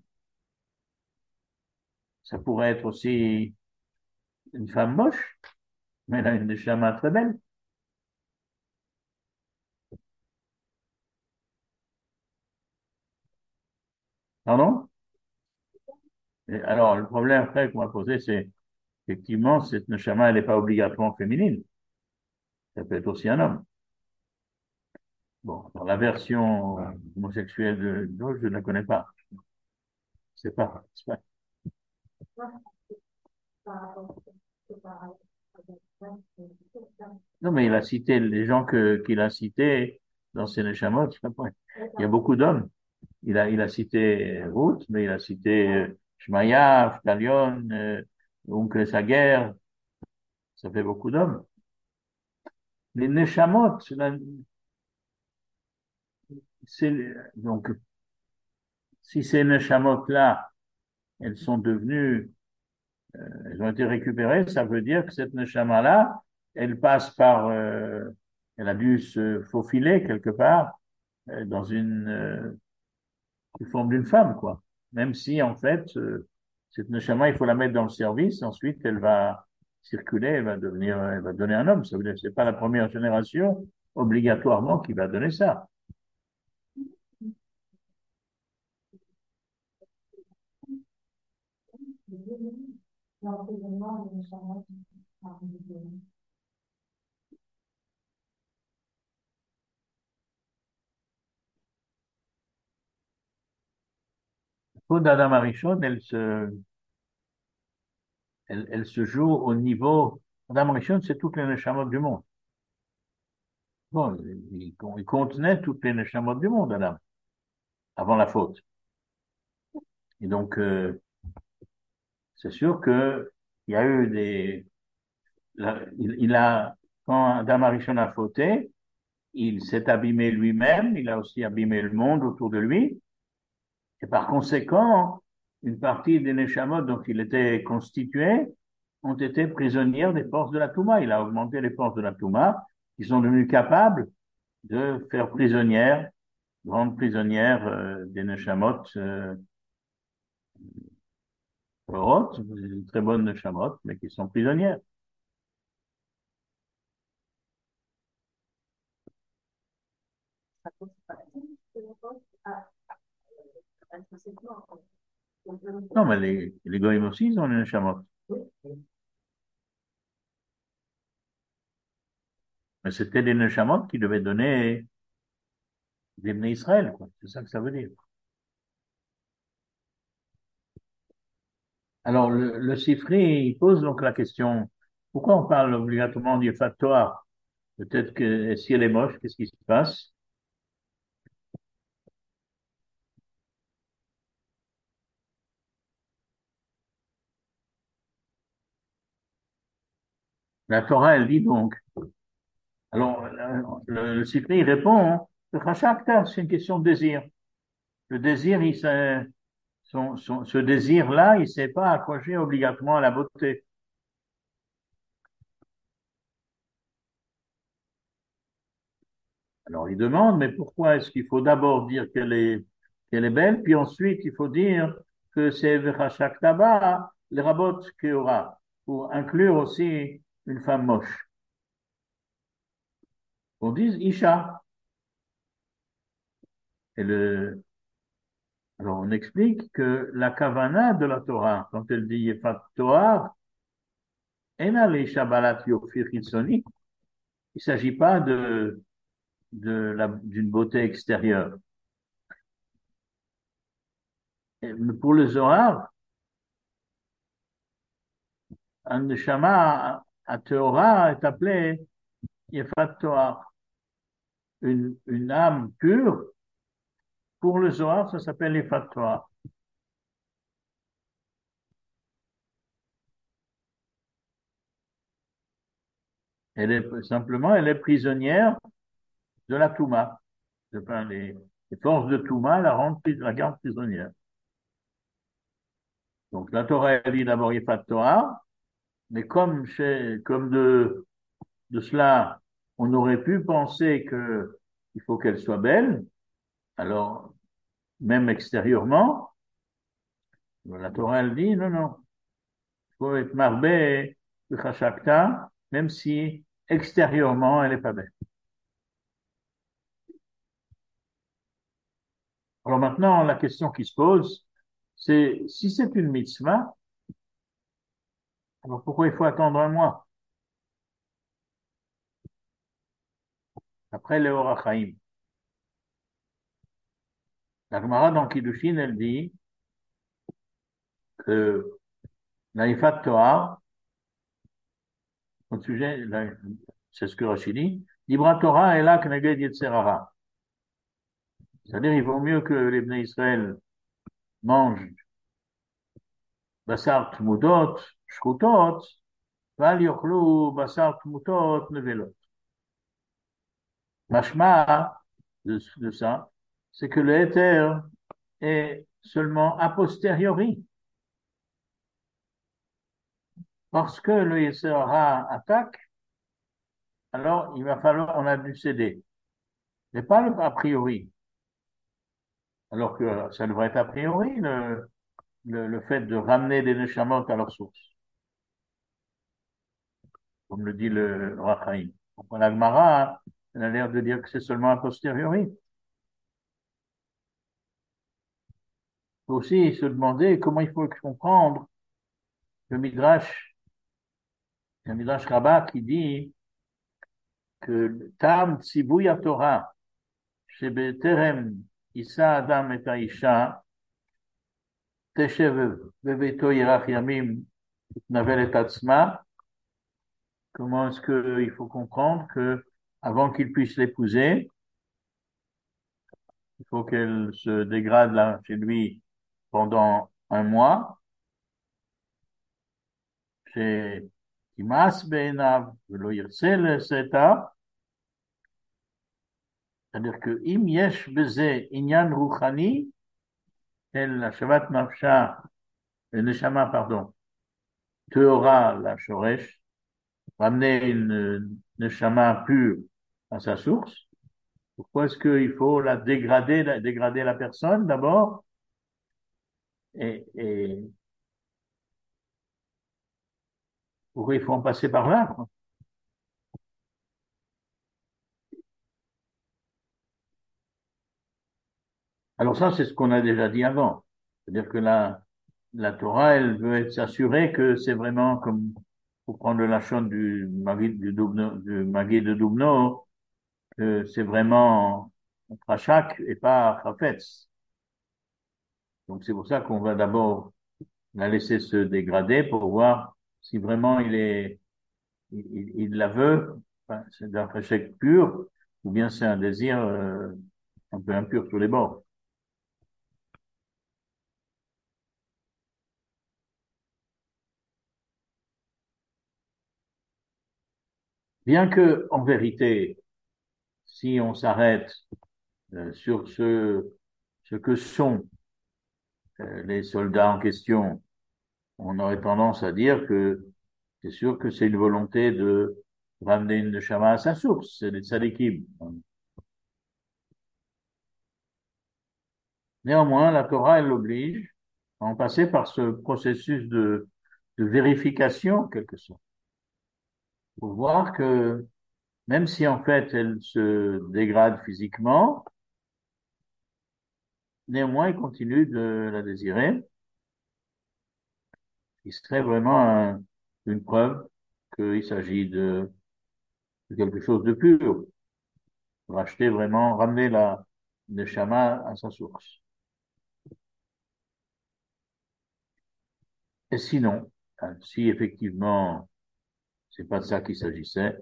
Ça pourrait être aussi une femme moche, mais elle a une neshama très belle. Pardon? Et alors, le problème après qu'on va poser, c'est effectivement, cette neshama, elle n'est pas obligatoirement féminine. Ça peut être aussi un homme. Bon, dans la version homosexuelle de je ne la connais pas. C'est pas. Non, mais il a cité les gens qu'il a cités dans ses Neshamot. Il y a beaucoup d'hommes. Il a cité Ruth, mais il a cité Shmaya, Avtalion, Oncle Saguer. Ça fait beaucoup d'hommes. Les Neshamot, donc, si ces Neshamot-là, elles sont devenues, elles ont été récupérées, ça veut dire que cette Neshama-là, elle passe par, elle a dû se faufiler quelque part dans sous forme d'une femme, quoi. Même si, en fait, cette neshama, il faut la mettre dans le service, ensuite, elle va circuler, elle va donner un homme. Ça veut dire que c'est pas la première génération, obligatoirement, qui va donner ça. l'emprisonnement des méchants par Dieu. La faute d'Adam Arishon, elle se joue au niveau. Adam Arishon, c'est toutes les neshamot du monde. Bon, il contenait toutes les neshamot du monde, Adam, avant la faute. Et donc, c'est sûr que il y a eu quand Adam Arishon a fauté, il s'est abîmé lui-même, il a aussi abîmé le monde autour de lui, et par conséquent, une partie des neshamot dont il était constitué ont été prisonnières des forces de la Touma. Il a augmenté les forces de la Touma, qui sont devenues capables de faire prisonnières, grandes prisonnières des neshamot hautes, très bonnes neshamot, mais qui sont prisonnières. Non, mais les goïms aussi, ils ont les neshamot. Mais c'était des neshamot qui devaient donner des Bnei Israël, quoi. C'est ça que ça veut dire. Alors, le Sifri, il pose donc la question, pourquoi on parle obligatoirement d'Yefat Torah? Peut-être que si elle est moche, qu'est-ce qui se passe? La Torah, elle dit donc. Alors, le Sifri répond, le Chashakta, c'est une question de désir. Le désir, ce désir-là, il ne s'est pas accroché obligatoirement à la beauté. Alors, il demande, mais pourquoi est-ce qu'il faut d'abord dire qu'elle est belle, puis ensuite il faut dire que c'est Vechashak Taba, les rabots qu'il y aura, pour inclure aussi une femme moche. On dit Isha. Et alors on explique que la kavana de la Torah, quand elle dit Yefat Torah, Ena le Shabbalat Yofir Hitzoni, il ne s'agit pas d'une beauté extérieure. Mais pour le Zohar, un neshama à Torah est appelé Yefat Torah. Une âme pure, pour le Zohar, ça s'appelle Yefat Torah. Simplement, elle est prisonnière de la Touma. Les forces de Touma la gardent prisonnière. Donc la Torah, elle dit d'abord Yefat Torah, mais comme de cela, on aurait pu penser que il faut qu'elle soit belle, alors même extérieurement, la Torah, elle dit non, non, il faut être marbé de Chashakta, même si extérieurement, elle n'est pas belle. Alors maintenant, la question qui se pose, c'est si c'est une mitzvah, alors pourquoi il faut attendre un mois après le Or HaChaim? La Gemara dans Kiddushin, elle dit que l'Aïfat Torah, au sujet, c'est ce que Rashi dit, Dibra Torah est là que Neged Yetzerara. C'est-à-dire, il vaut mieux que les Bnei Israël mangent Basar Tmudot, Shrutot, Val Yochlu, Basar Tmutot, Nevelot. Mashma de ça, c'est que le Éther est seulement a posteriori. Parce que le Yetzer Hara attaque, alors il va falloir, on a dû céder. Mais pas a priori. Alors que ça devrait être a priori le fait de ramener des neshamot à leur source, comme le dit le Rachaim. Donc la Gemara, elle a l'air de dire que c'est seulement a posteriori. Il faut aussi se demander comment il faut comprendre le Midrash, un Midrash Rabbah qui dit que Tam Tzivouy Torah, Shebeterem Issa Adam et Aisha, Teshev Bebeto Yerach Yamim Navel et Atzma. Comment est-ce qu'il faut comprendre que avant qu'il puisse l'épouser, il faut qu'elle se dégrade là chez lui pendant un mois, chez Timas Be'enav Velo Yirtze Seta, c'est-à-dire que Im Yesh Beze Inyan Ruchani, El Shavat Nafsha, le Neshama, pardon, Teora la Shoresh, ramener une Neshama pure à sa source. Pourquoi est-ce qu'il faut dégrader la personne d'abord et pourquoi il faut en passer par là, quoi. Alors ça, c'est ce qu'on a déjà dit avant. C'est-à-dire que la Torah, elle veut s'assurer que c'est vraiment comme, pour prendre la chaîne du Maguide de Dubno, que c'est vraiment Rachak et pas Chafetz. Donc c'est pour ça qu'on va d'abord la laisser se dégrader pour voir si vraiment il la veut, enfin, c'est d'un Rachak pur, ou bien c'est un désir un peu impur sur les bords. Bien que, en vérité, si on s'arrête sur ce que sont les soldats en question, on aurait tendance à dire que c'est sûr que c'est une volonté de ramener une neshama à sa source, c'est des tzadikim. Néanmoins, la Torah, elle l'oblige à en passer par ce processus de vérification, en quelque sorte, pour voir que même si en fait elle se dégrade physiquement, néanmoins, il continue de la désirer. Il serait vraiment une preuve qu'il s'agit de quelque chose de pur, racheter vraiment, ramener la neshama à sa source. Et sinon, si effectivement c'est pas de ça qu'il s'agissait,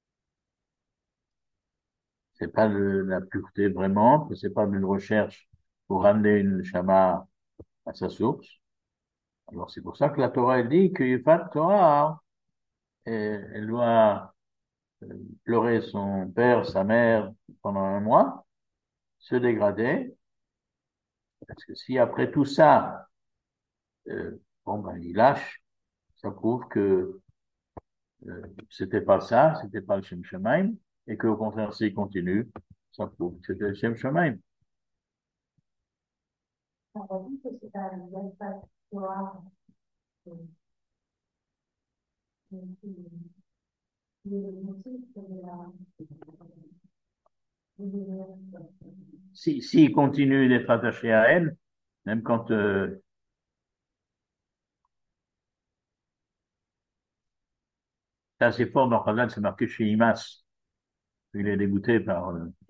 c'est pas de la pureté vraiment, que c'est pas une recherche pour ramener une neshama à sa source, alors c'est pour ça que la Torah elle dit que Yifat Torah, elle doit pleurer son père, sa mère pendant un mois, se dégrader, parce que si après tout ça, bon ben il lâche, ça prouve que c'était pas ça, c'était pas le Shem Shemaim, et qu'au contraire s'il continue, ça prouve que c'était le Shem Shemaim. On a dit que c'est un bel factoire le motif de la S'il continue d'être attaché à elle, même quand c'est assez fort dans Chazal, c'est marqué chez Imas, il est dégoûté par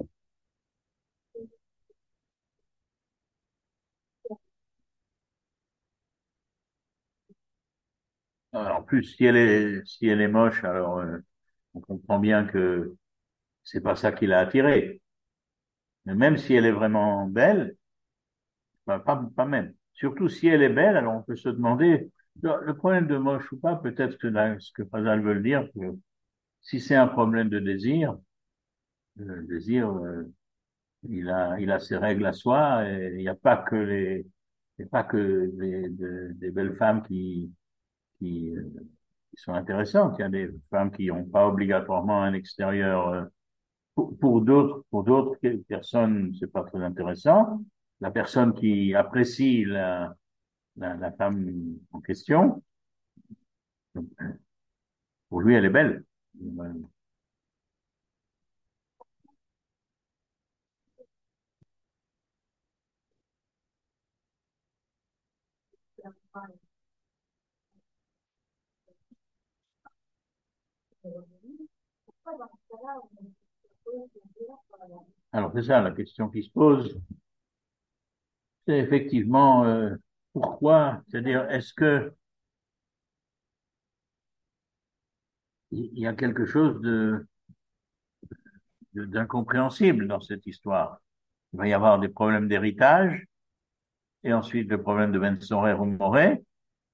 en plus, si elle est moche, alors on comprend bien que c'est pas ça qui l'a attiré. Mais même si elle est vraiment belle, ben, pas même. Surtout si elle est belle, alors on peut se demander, le problème de moche ou pas, peut-être que là, ce que Fazal veut le dire, que si c'est un problème de désir, le désir, il a ses règles à soi, et il n'y a pas que il y a pas que des belles femmes qui, euh, qui sont intéressantes. Il y a des femmes qui n'ont pas obligatoirement un extérieur. Pour d'autres personnes, c'est pas très intéressant. La personne qui apprécie la femme en question, pour lui, elle est belle. Pourquoi dans ce cas-là, on pose le dire, Alors, c'est ça la question qui se pose. C'est effectivement pourquoi, c'est-à-dire est-ce que il y a quelque chose d'incompréhensible dans cette histoire? Il va y avoir des problèmes d'héritage et ensuite le problème de Bensorer ou Moré.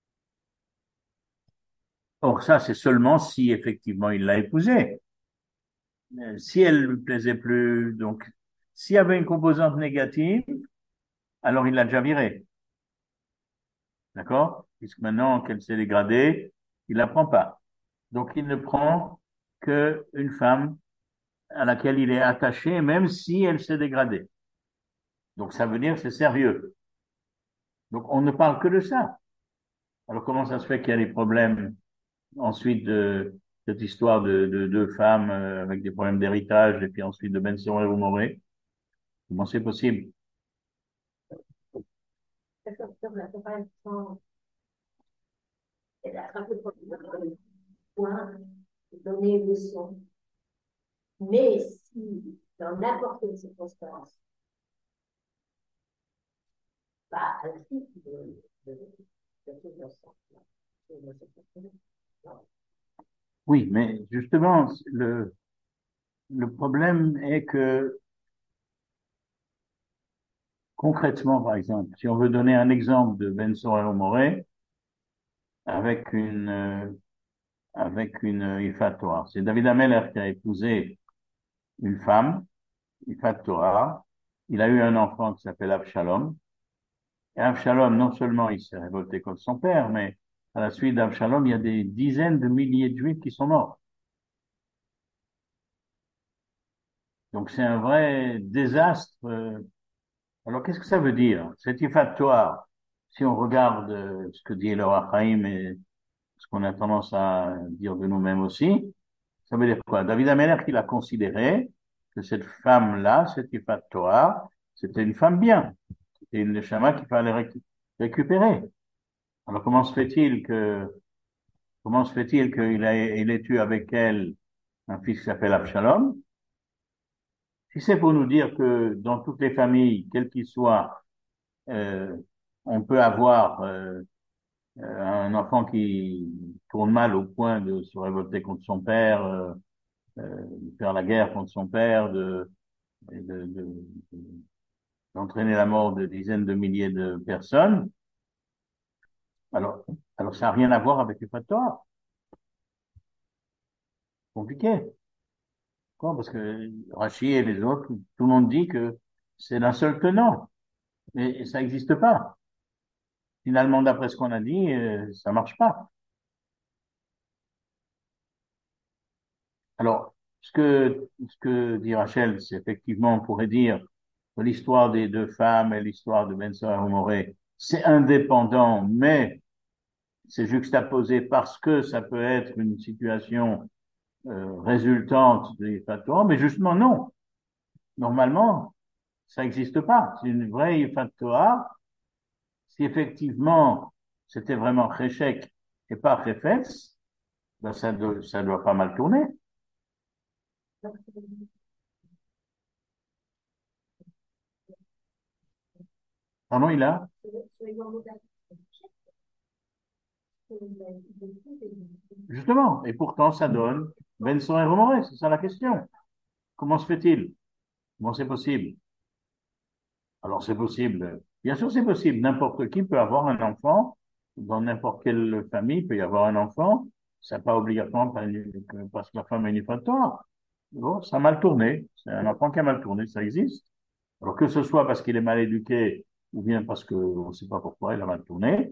Or, ça, c'est seulement si effectivement il l'a épousée. Si elle ne lui plaisait plus, donc s'il y avait une composante négative, alors il l'a déjà virée. D'accord? Puisque maintenant qu'elle s'est dégradée, il la prend pas. Donc il ne prend qu'une femme à laquelle il est attaché, même si elle s'est dégradée. Donc ça veut dire que c'est sérieux. Donc on ne parle que de ça. Alors comment ça se fait qu'il y a des problèmes ensuite de cette histoire de deux femmes avec des problèmes d'héritage et puis ensuite de Benson et Romoré? Comment c'est possible? parce que sur la comparaison, elle a un peu de point, donner une leçon. Mais si, dans n'importe quelle circonstance, bah, un type Oui, mais justement, le problème est que concrètement, par exemple, si on veut donner un exemple de Benson et Romoré avec une Ifat Torah. C'est David Ameller qui a épousé une femme, Ifat Torah. Il a eu un enfant qui s'appelle Avshalom. Et Avshalom, non seulement il s'est révolté contre son père, mais à la suite d'Avshalom, il y a des dizaines de milliers de Juifs qui sont morts. Donc c'est un vrai désastre. Alors qu'est-ce que ça veut dire? Cette Ifat Torah, si on regarde ce que dit le Rachaim et ce qu'on a tendance à dire de nous-mêmes aussi, ça veut dire quoi? David Ameller, il a considéré que cette femme-là, cette Ifat Torah, c'était une femme bien. C'était une neshama qu'il fallait récupérer. Alors comment se fait-il il ait eu avec elle un fils qui s'appelle Absalom? Si c'est pour nous dire que dans toutes les familles, quelles qu'ils soient, euh, on peut avoir un enfant qui tourne mal au point de se révolter contre son père, de faire la guerre contre son père, de, de, d'entraîner la mort de dizaines de milliers de personnes. Alors, alors ça n'a rien à voir avec le Fatah. Compliqué. Quoi? Parce que Rachid et les autres, tout le monde dit que c'est d'un seul tenant. Et ça n'existe pas. Finalement, d'après ce qu'on a dit, ça marche pas. Alors, ce que dit Rachel, c'est effectivement, on pourrait dire que l'histoire des deux femmes et l'histoire de Benson et Homoré, c'est indépendant, mais c'est juxtaposé parce que ça peut être une situation résultante des fatwas, mais justement non. Normalement, ça n'existe pas. C'est une vraie fatwa. Si effectivement c'était vraiment Cheshek et pas Chefetz, ben ça doit pas mal tourner. Pardon, il a? Justement. Et pourtant, ça donne Vincent et Romoré. C'est ça la question. Comment se fait-il? Comment c'est possible? Alors, c'est possible. Bien sûr, c'est possible. N'importe qui peut avoir un enfant. Dans n'importe quelle famille, il peut y avoir un enfant. C'est pas obligatoirement parce que la femme est une fatwa. Bon, ça a mal tourné. C'est un enfant qui a mal tourné. Ça existe. Alors, que ce soit parce qu'il est mal éduqué ou bien parce qu'on ne sait pas pourquoi il a mal tourné,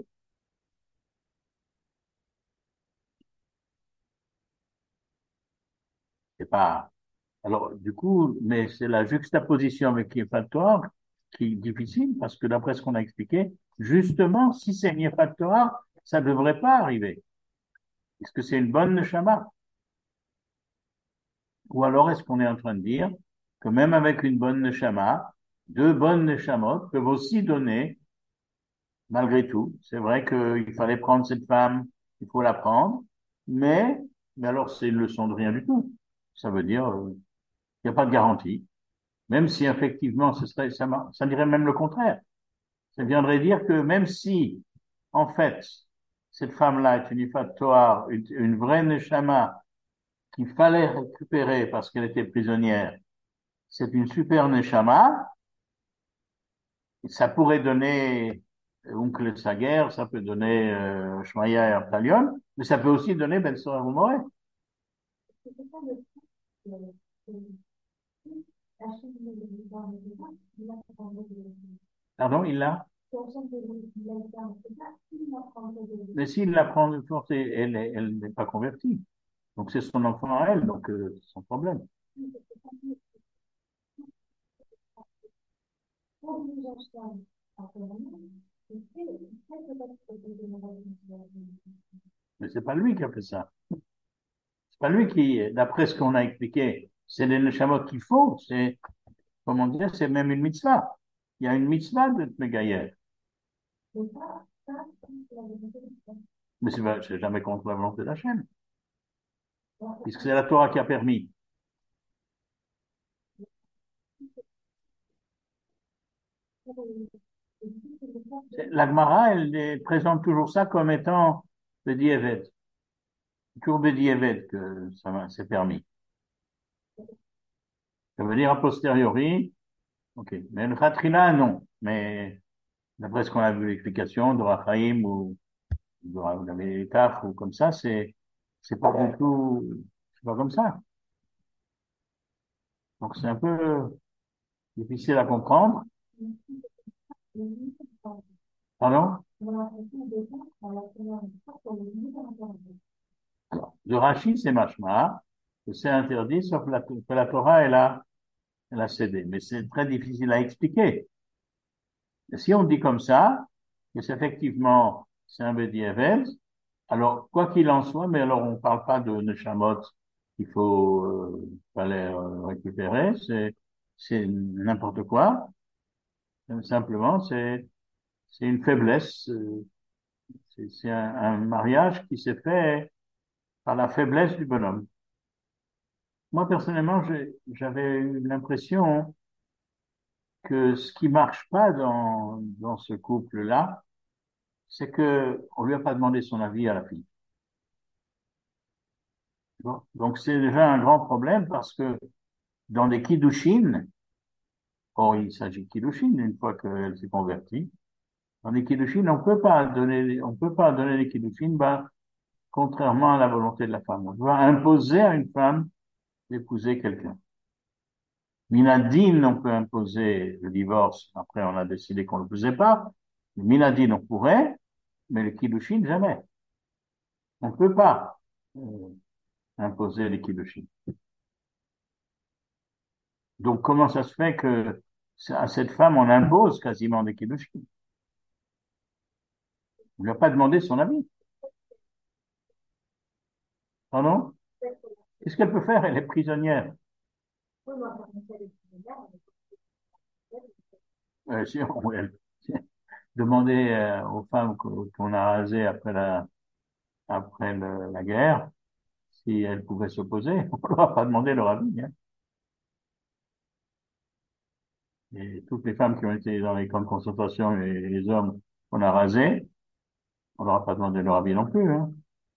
c'est pas. Alors, du coup, mais c'est la juxtaposition avec qui est factoire qui est difficile parce que d'après ce qu'on a expliqué, justement, si c'est une factoire, ça ne devrait pas arriver. Est-ce que c'est une bonne neshama? Ou alors est-ce qu'on est en train de dire que même avec une bonne neshama, deux bonnes neshamot peuvent aussi donner, malgré tout. C'est vrai qu'il fallait prendre cette femme, il faut la prendre, mais Mais alors, c'est une leçon de rien du tout. Ça veut dire qu'il n'y a pas de garantie. Même si effectivement, ça dirait même le contraire. Ça viendrait dire que même si, en fait, cette femme-là est une Ifat Toar, une vraie Neshama qu'il fallait récupérer parce qu'elle était prisonnière, c'est une super Neshama, ça pourrait donner Oncle Sager, ça peut donner Shmaya et Artalion, mais ça peut aussi donner Ben Sora Moré. Pardon, il l'a. Mais s'il la prend de force, elle n'est pas convertie. Donc c'est son enfant à elle, donc c'est son problème. Mais c'est pas lui qui a fait ça. C'est pas lui qui, d'après ce qu'on a expliqué, c'est les neshamot qu'il faut. C'est, comment dire, c'est même une mitzvah. Il y a une mitzvah de Megayer. Mais c'est jamais contre la volonté d'Hachem. Puisque c'est la Torah qui a permis. La Gemara, elle présente toujours ça comme étant le diéved. Toujours le diéved que c'est permis. Ça veut dire a posteriori, ok. Mais le Khatrila, non. Mais d'après ce qu'on a vu l'explication de Raphaïm ou de Rav ou comme ça, c'est pas du tout, c'est pas comme ça. Donc c'est un peu difficile à comprendre. Pardon? Alors, de Rashi, c'est machma, que c'est interdit, sauf que la Torah, elle a cédé. Mais c'est très difficile à expliquer. Et si on dit comme ça, que c'est effectivement, c'est un Bediavad, alors, quoi qu'il en soit, mais alors on ne parle pas de Neshamot qu'il faut fallait récupérer, c'est n'importe quoi. Simplement, c'est une faiblesse. C'est un mariage qui s'est fait par la faiblesse du bonhomme. Moi, personnellement, j'avais eu l'impression que ce qui marche pas dans ce couple-là, c'est que on lui a pas demandé son avis à la fille. Bon. Donc, c'est déjà un grand problème parce que dans les kiddushin, or il s'agit de kiddushin une fois qu'elle s'est convertie, dans les kiddushin, on peut pas donner les kiddushin, ben, contrairement à la volonté de la femme. On doit imposer à une femme d'épouser quelqu'un. Minadine, on peut imposer le divorce. Après, on a décidé qu'on ne le faisait pas. Minadine, on pourrait, mais le kiddushin, jamais. On ne peut pas imposer les kiddushin. Donc, comment ça se fait que à cette femme, on impose quasiment des kiddushin? On ne lui a pas demandé son avis. Pardon? Qu'est-ce qu'elle peut faire? Elle est prisonnière. Si elle demandait aux femmes qu'on a rasées après la guerre si elles pouvaient s'opposer. On ne leur a pas demandé leur avis. Hein. Et toutes les femmes qui ont été dans les camps de concentration et les hommes qu'on a rasés, on leur a pas demandé leur avis non plus. Hein.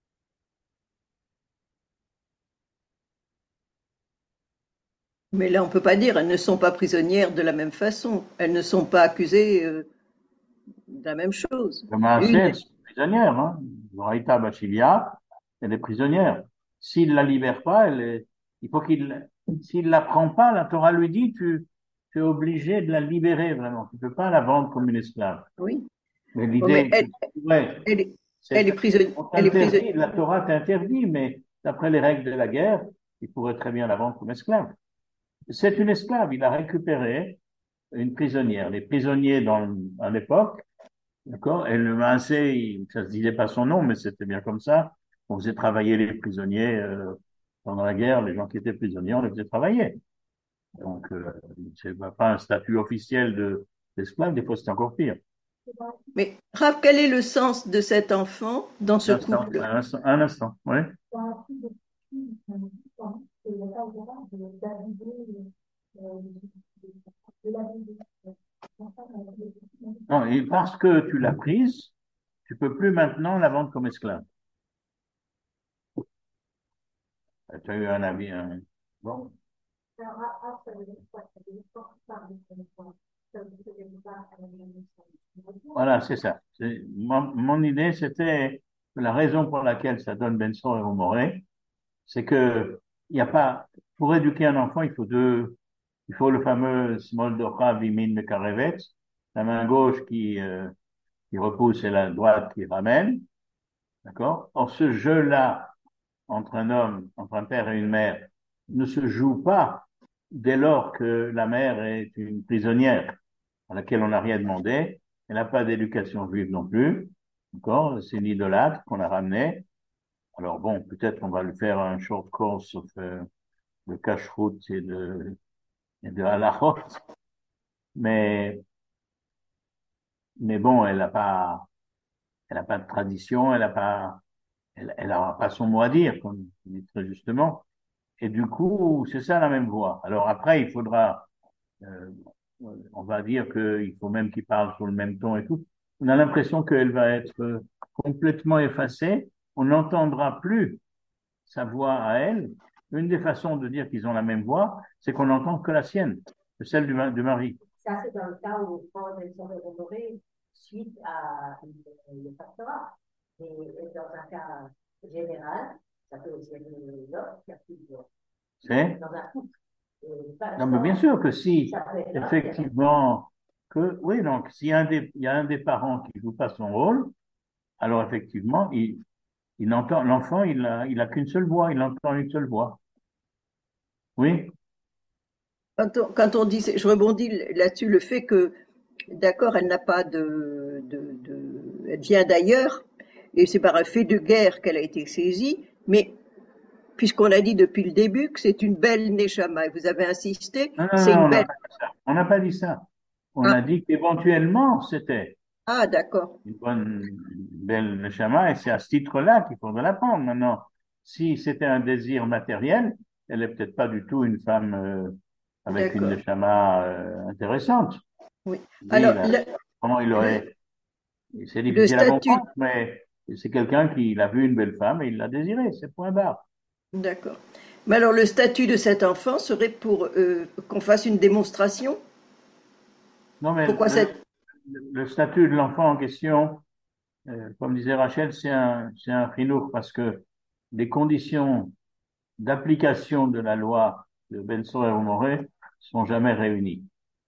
Mais là, on ne peut pas dire, elles ne sont pas prisonnières de la même façon. Elles ne sont pas accusées de la même chose. Comme à Une, elles sont prisonnières. Hein. Raïta Bachilia, elle est prisonnière. S'il la libère pas, il faut s'il la prend pas, la Torah lui dit, tu es obligé de la libérer vraiment. Tu peux pas la vendre comme une esclave. oui. Mais Oh, mais l'idée, ouais, elle est, c'est, on elle est prisonnière. t'interdit, la Torah t'interdit, mais d'après les règles de la guerre, il pourrait très bien la vendre comme esclave. C'est une esclave, il a récupéré une prisonnière. Les prisonniers à l'époque, d'accord, et le Maasé, ça se disait pas son nom, mais c'était bien comme ça. On faisait travailler les prisonniers pendant la guerre, les gens qui étaient prisonniers, on les faisait travailler. Donc, c'est pas un statut officiel d'esclave, des fois c'est encore pire. Mais Raph, quel est le sens de cet enfant dans ce Un instant, couple? un instant, oui. Non, et parce que tu l'as prise, tu peux plus maintenant la vendre comme esclave. Tu as eu un avis. Bon. Voilà, c'est ça. Mon idée, c'était que la raison pour laquelle ça donne Benson et Romoré, c'est que il n'y a pas, pour éduquer un enfant, il faut le fameux Smoldocha Vimin de Karevet, la main gauche qui repousse et la droite qui ramène, d'accord? Or, ce jeu-là, entre un homme, entre un père et une mère, ne se joue pas dès lors que la mère est une prisonnière à laquelle on n'a rien demandé. Elle n'a pas d'éducation juive non plus. D'accord? C'est une idolâtre qu'on a ramenée. Alors bon, peut-être on va lui faire un short course de cache-route et de halachot. Mais, mais bon, elle a pas de tradition, elle a pas son mot à dire, comme dit très justement. Et du coup, c'est ça la même voie. Alors après, il faudra, euh, on va dire qu'il faut même qu'il parle sur le même ton et tout. On a l'impression qu'elle va être complètement effacée. On n'entendra plus sa voix à elle. Une des façons de dire qu'ils ont la même voix, c'est qu'on n'entend que la sienne, celle du mari. Ça, c'est dans le cas où quand elles sont honorées suite à le factorat. Et dans un cas général, ça peut aussi être l'autre qui a plus de C'est dans un couple. Non, mais bien sûr que si, effectivement, oui, donc, s'il y a il y a un des parents qui joue pas son rôle, alors effectivement, il n'entend, l'enfant, il a qu'une seule voix, il entend une seule voix. Oui, Quand on dit, je rebondis là-dessus, le fait que, d'accord, elle n'a pas elle vient d'ailleurs, et c'est par un fait de guerre qu'elle a été saisie, mais puisqu'on a dit depuis le début que c'est une belle Neshama, et vous avez insisté, non, non, c'est non, une on n'a belle. pas dit ça. On n'a pas dit ça. On a Ah, dit qu'éventuellement, c'était ah, d'accord, une belle neshama, et c'est à ce titre-là qu'il faudrait la prendre. Maintenant, si c'était un désir matériel, elle est peut-être pas du tout une femme avec une d'accord, neshama intéressante. oui. Lui, Alors, comment il le, aurait, c'est le difficile à statut, comprendre, mais c'est quelqu'un qui il a vu une belle femme et il l'a désirée, c'est point barre. d'accord. Mais alors, le statut de cet enfant serait pour qu'on fasse une démonstration? Non, mais Pourquoi cette... le statut de l'enfant en question, comme disait Rachel, c'est un chinour parce que les conditions d'application de la loi de Benson et Homoré sont jamais réunies.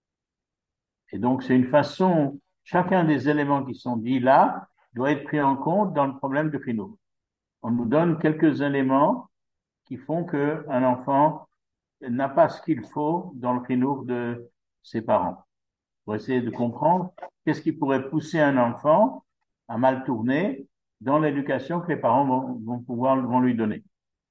Et donc, c'est une façon, chacun des éléments qui sont dits là doit être pris en compte dans le problème de chinour. On nous donne quelques éléments qui font qu'un enfant n'a pas ce qu'il faut dans le chinour de ses parents. Pour essayer de comprendre qu'est-ce qui pourrait pousser un enfant à mal tourner dans l'éducation que les parents vont lui donner.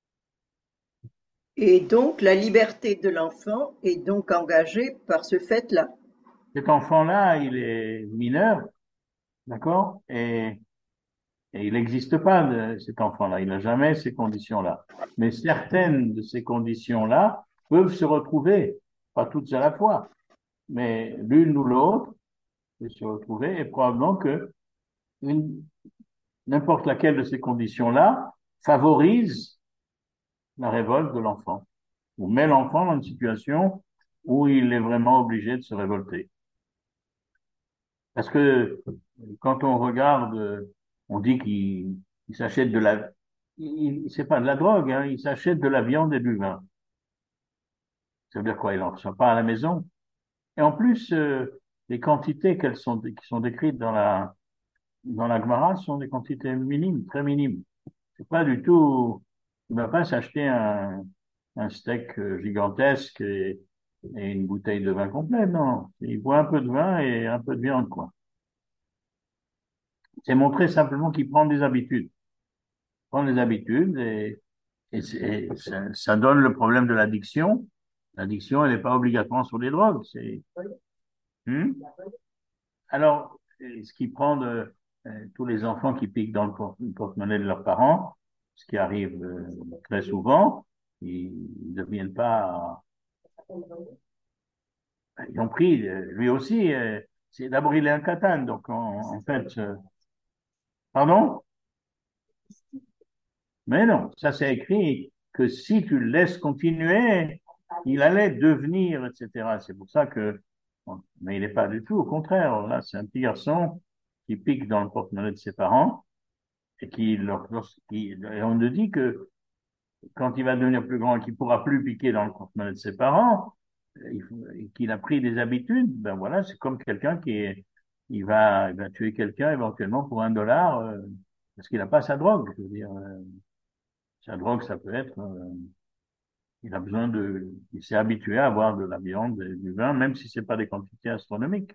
Et donc, la liberté de l'enfant est donc engagée par ce fait-là. Cet enfant-là, il est mineur, d'accord? Et il n'existe pas, cet enfant-là. Il n'a jamais ces conditions-là. Mais certaines de ces conditions-là peuvent se retrouver, pas toutes à la fois, mais l'une ou l'autre peut se retrouver et probablement que une, n'importe laquelle de ces conditions-là favorise la révolte de l'enfant ou met l'enfant dans une situation où il est vraiment obligé de se révolter. Parce que quand on regarde, on dit qu'il s'achète de la, c'est pas de la drogue, hein, il s'achète de la viande et du vin. Ça veut dire quoi? Il n'en reçoit pas à la maison. Et en plus, les quantités qui sont décrites dans la Gemara sont des quantités minimes, très minimes. C'est pas du tout, il va pas s'acheter un steak gigantesque et une bouteille de vin complet, non. Il boit un peu de vin et un peu de viande, quoi. C'est montrer simplement qu'il prend des habitudes. Prend des habitudes et ça donne le problème de l'addiction. L'addiction, elle n'est pas obligatoirement sur les drogues. Hmm. Alors, ce qui prend tous les enfants qui piquent dans le porte-monnaie de leurs parents, ce qui arrive très souvent, ils ne deviennent pas... Ils ont pris, lui aussi, d'abord il est un katan, donc en fait... pardon? Mais non, ça c'est écrit que si tu le laisses continuer, il allait devenir, etc. C'est pour ça que... Mais il n'est pas du tout, au contraire, là c'est un petit garçon qui pique dans le porte-monnaie de ses parents, et et on nous dit que quand il va devenir plus grand et qu'il pourra plus piquer dans le porte-monnaie de ses parents, et qu'il a pris des habitudes, ben voilà, c'est comme quelqu'un il va tuer quelqu'un éventuellement pour $1, parce qu'il n'a pas sa drogue. Je veux dire, sa drogue, ça peut être, il s'est habitué à avoir de la viande et du vin, même si c'est pas des quantités astronomiques.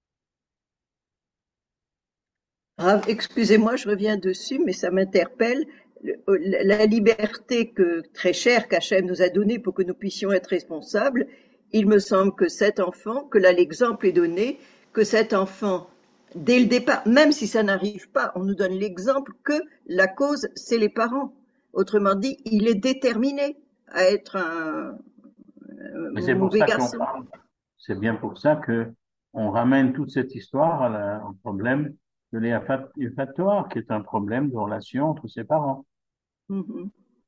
Rav, excusez-moi, je reviens dessus, mais ça m'interpelle. La liberté très chère qu'Hachem nous a donnée pour que nous puissions être responsables, il me semble que cet enfant, que là l'exemple est donné, que cet enfant, dès le départ, même si ça n'arrive pas, on nous donne l'exemple que la cause, c'est les parents. Autrement dit, il est déterminé à être un Mais c'est pour mauvais ça qu'on garçon. parle. C'est bien pour ça que on ramène toute cette histoire au problème de l'éfatoire, qui est un problème de relation entre ses parents. Mhm.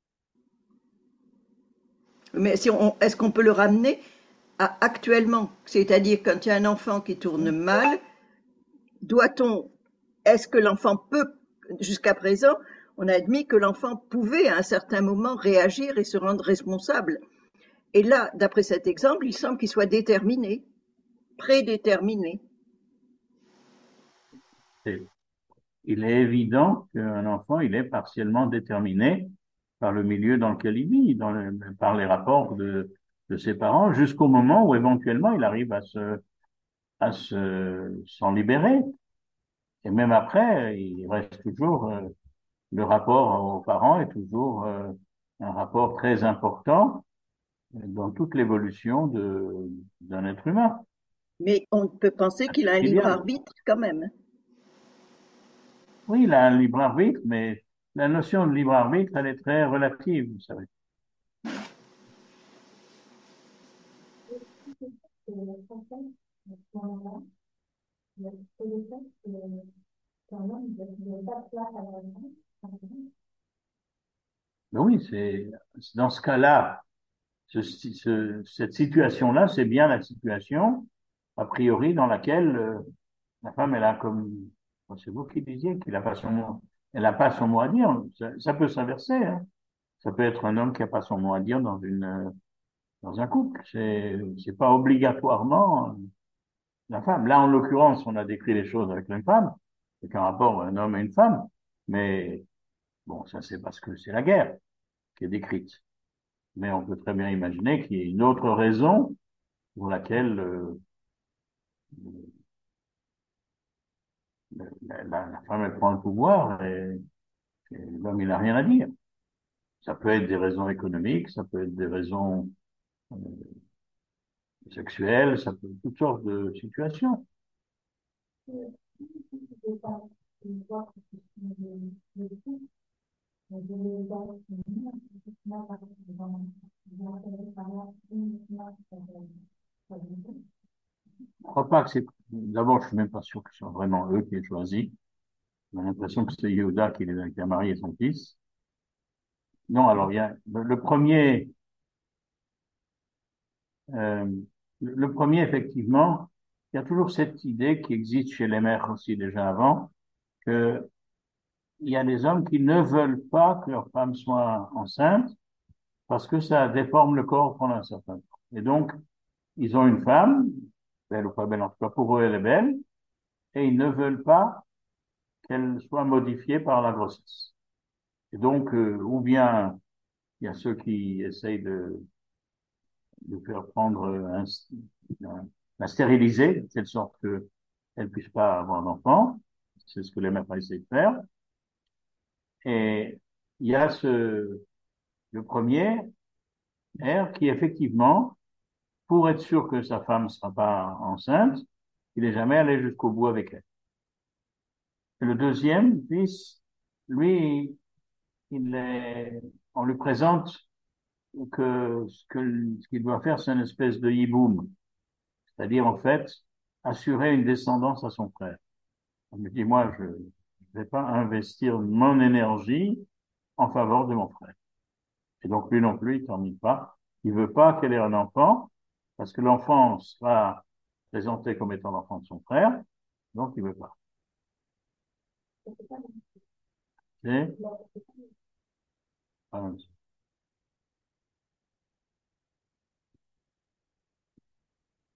Mais est-ce qu'on peut le ramener à actuellement? C'est-à-dire quand il y a un enfant qui tourne mal, doit-on, est-ce que l'enfant peut, jusqu'à présent, on a admis que l'enfant pouvait à un certain moment réagir et se rendre responsable. Et là, d'après cet exemple, il semble qu'il soit déterminé, prédéterminé. Et il est évident qu'un enfant, il est partiellement déterminé par le milieu dans lequel il vit, par les rapports de ses parents, jusqu'au moment où éventuellement il arrive s'en libérer. Et même après, il reste toujours, le rapport aux parents est toujours un rapport très important dans toute l'évolution d'un être humain. Mais on peut penser qu'il a un libre Filial. arbitre quand même. Oui, il a un libre arbitre, mais la notion de libre arbitre, elle est très relative, vous savez. Mais oui, c'est dans ce cas-là, cette situation-là, c'est bien la situation, a priori, dans laquelle la femme, elle a comme, c'est vous qui disiez qu'il a pas son mot, elle a pas son mot à dire. Ça peut s'inverser, hein. Ça peut être un homme qui a pas son mot à dire dans un couple. C'est pas obligatoirement la femme. Là, en l'occurrence, on a décrit les choses avec une femme, avec un rapport un homme et une femme. Mais bon, ça c'est parce que c'est la guerre qui est décrite. Mais on peut très bien imaginer qu'il y ait une autre raison pour laquelle la femme elle prend le pouvoir et l'homme il n'a rien à dire. Ça peut être des raisons économiques, ça peut être des raisons euh, sexuelles, ça peut être toutes sortes de situations. Je crois pas que c'est. D'abord, je suis même pas sûr que ce soit vraiment eux qui aient choisi. On a l'impression que c'est Yehuda qui a marié son fils. Non, alors il y a euh, le premier effectivement, il y a toujours cette idée qui existe chez les mères aussi déjà avant, que il y a des hommes qui ne veulent pas que leur femme soit enceinte parce que ça déforme le corps pendant un certain temps. Et donc, ils ont une femme, belle ou pas belle, en tout cas pour eux elle est belle, et ils ne veulent pas qu'elle soit modifiée par la grossesse. Et donc, ou bien il y a ceux qui essayent de faire prendre la stériliser, de telle sorte qu'elle ne puisse pas avoir d'enfant. C'est ce que les médecins essayent de faire. Et il y a le premier R qui effectivement, pour être sûr que sa femme ne sera pas enceinte, il n'est jamais allé jusqu'au bout avec elle. Et le deuxième fils, lui, on lui présente ce qu'il doit faire, c'est une espèce de hiboum. C'est-à-dire, en fait, assurer une descendance à son frère. On me dit, moi, je ne vais pas investir mon énergie en faveur de mon frère. Et donc, lui non plus, il termine pas. Il veut pas qu'elle ait un enfant, parce que l'enfant sera présenté comme étant l'enfant de son frère, donc il veut pas. Et,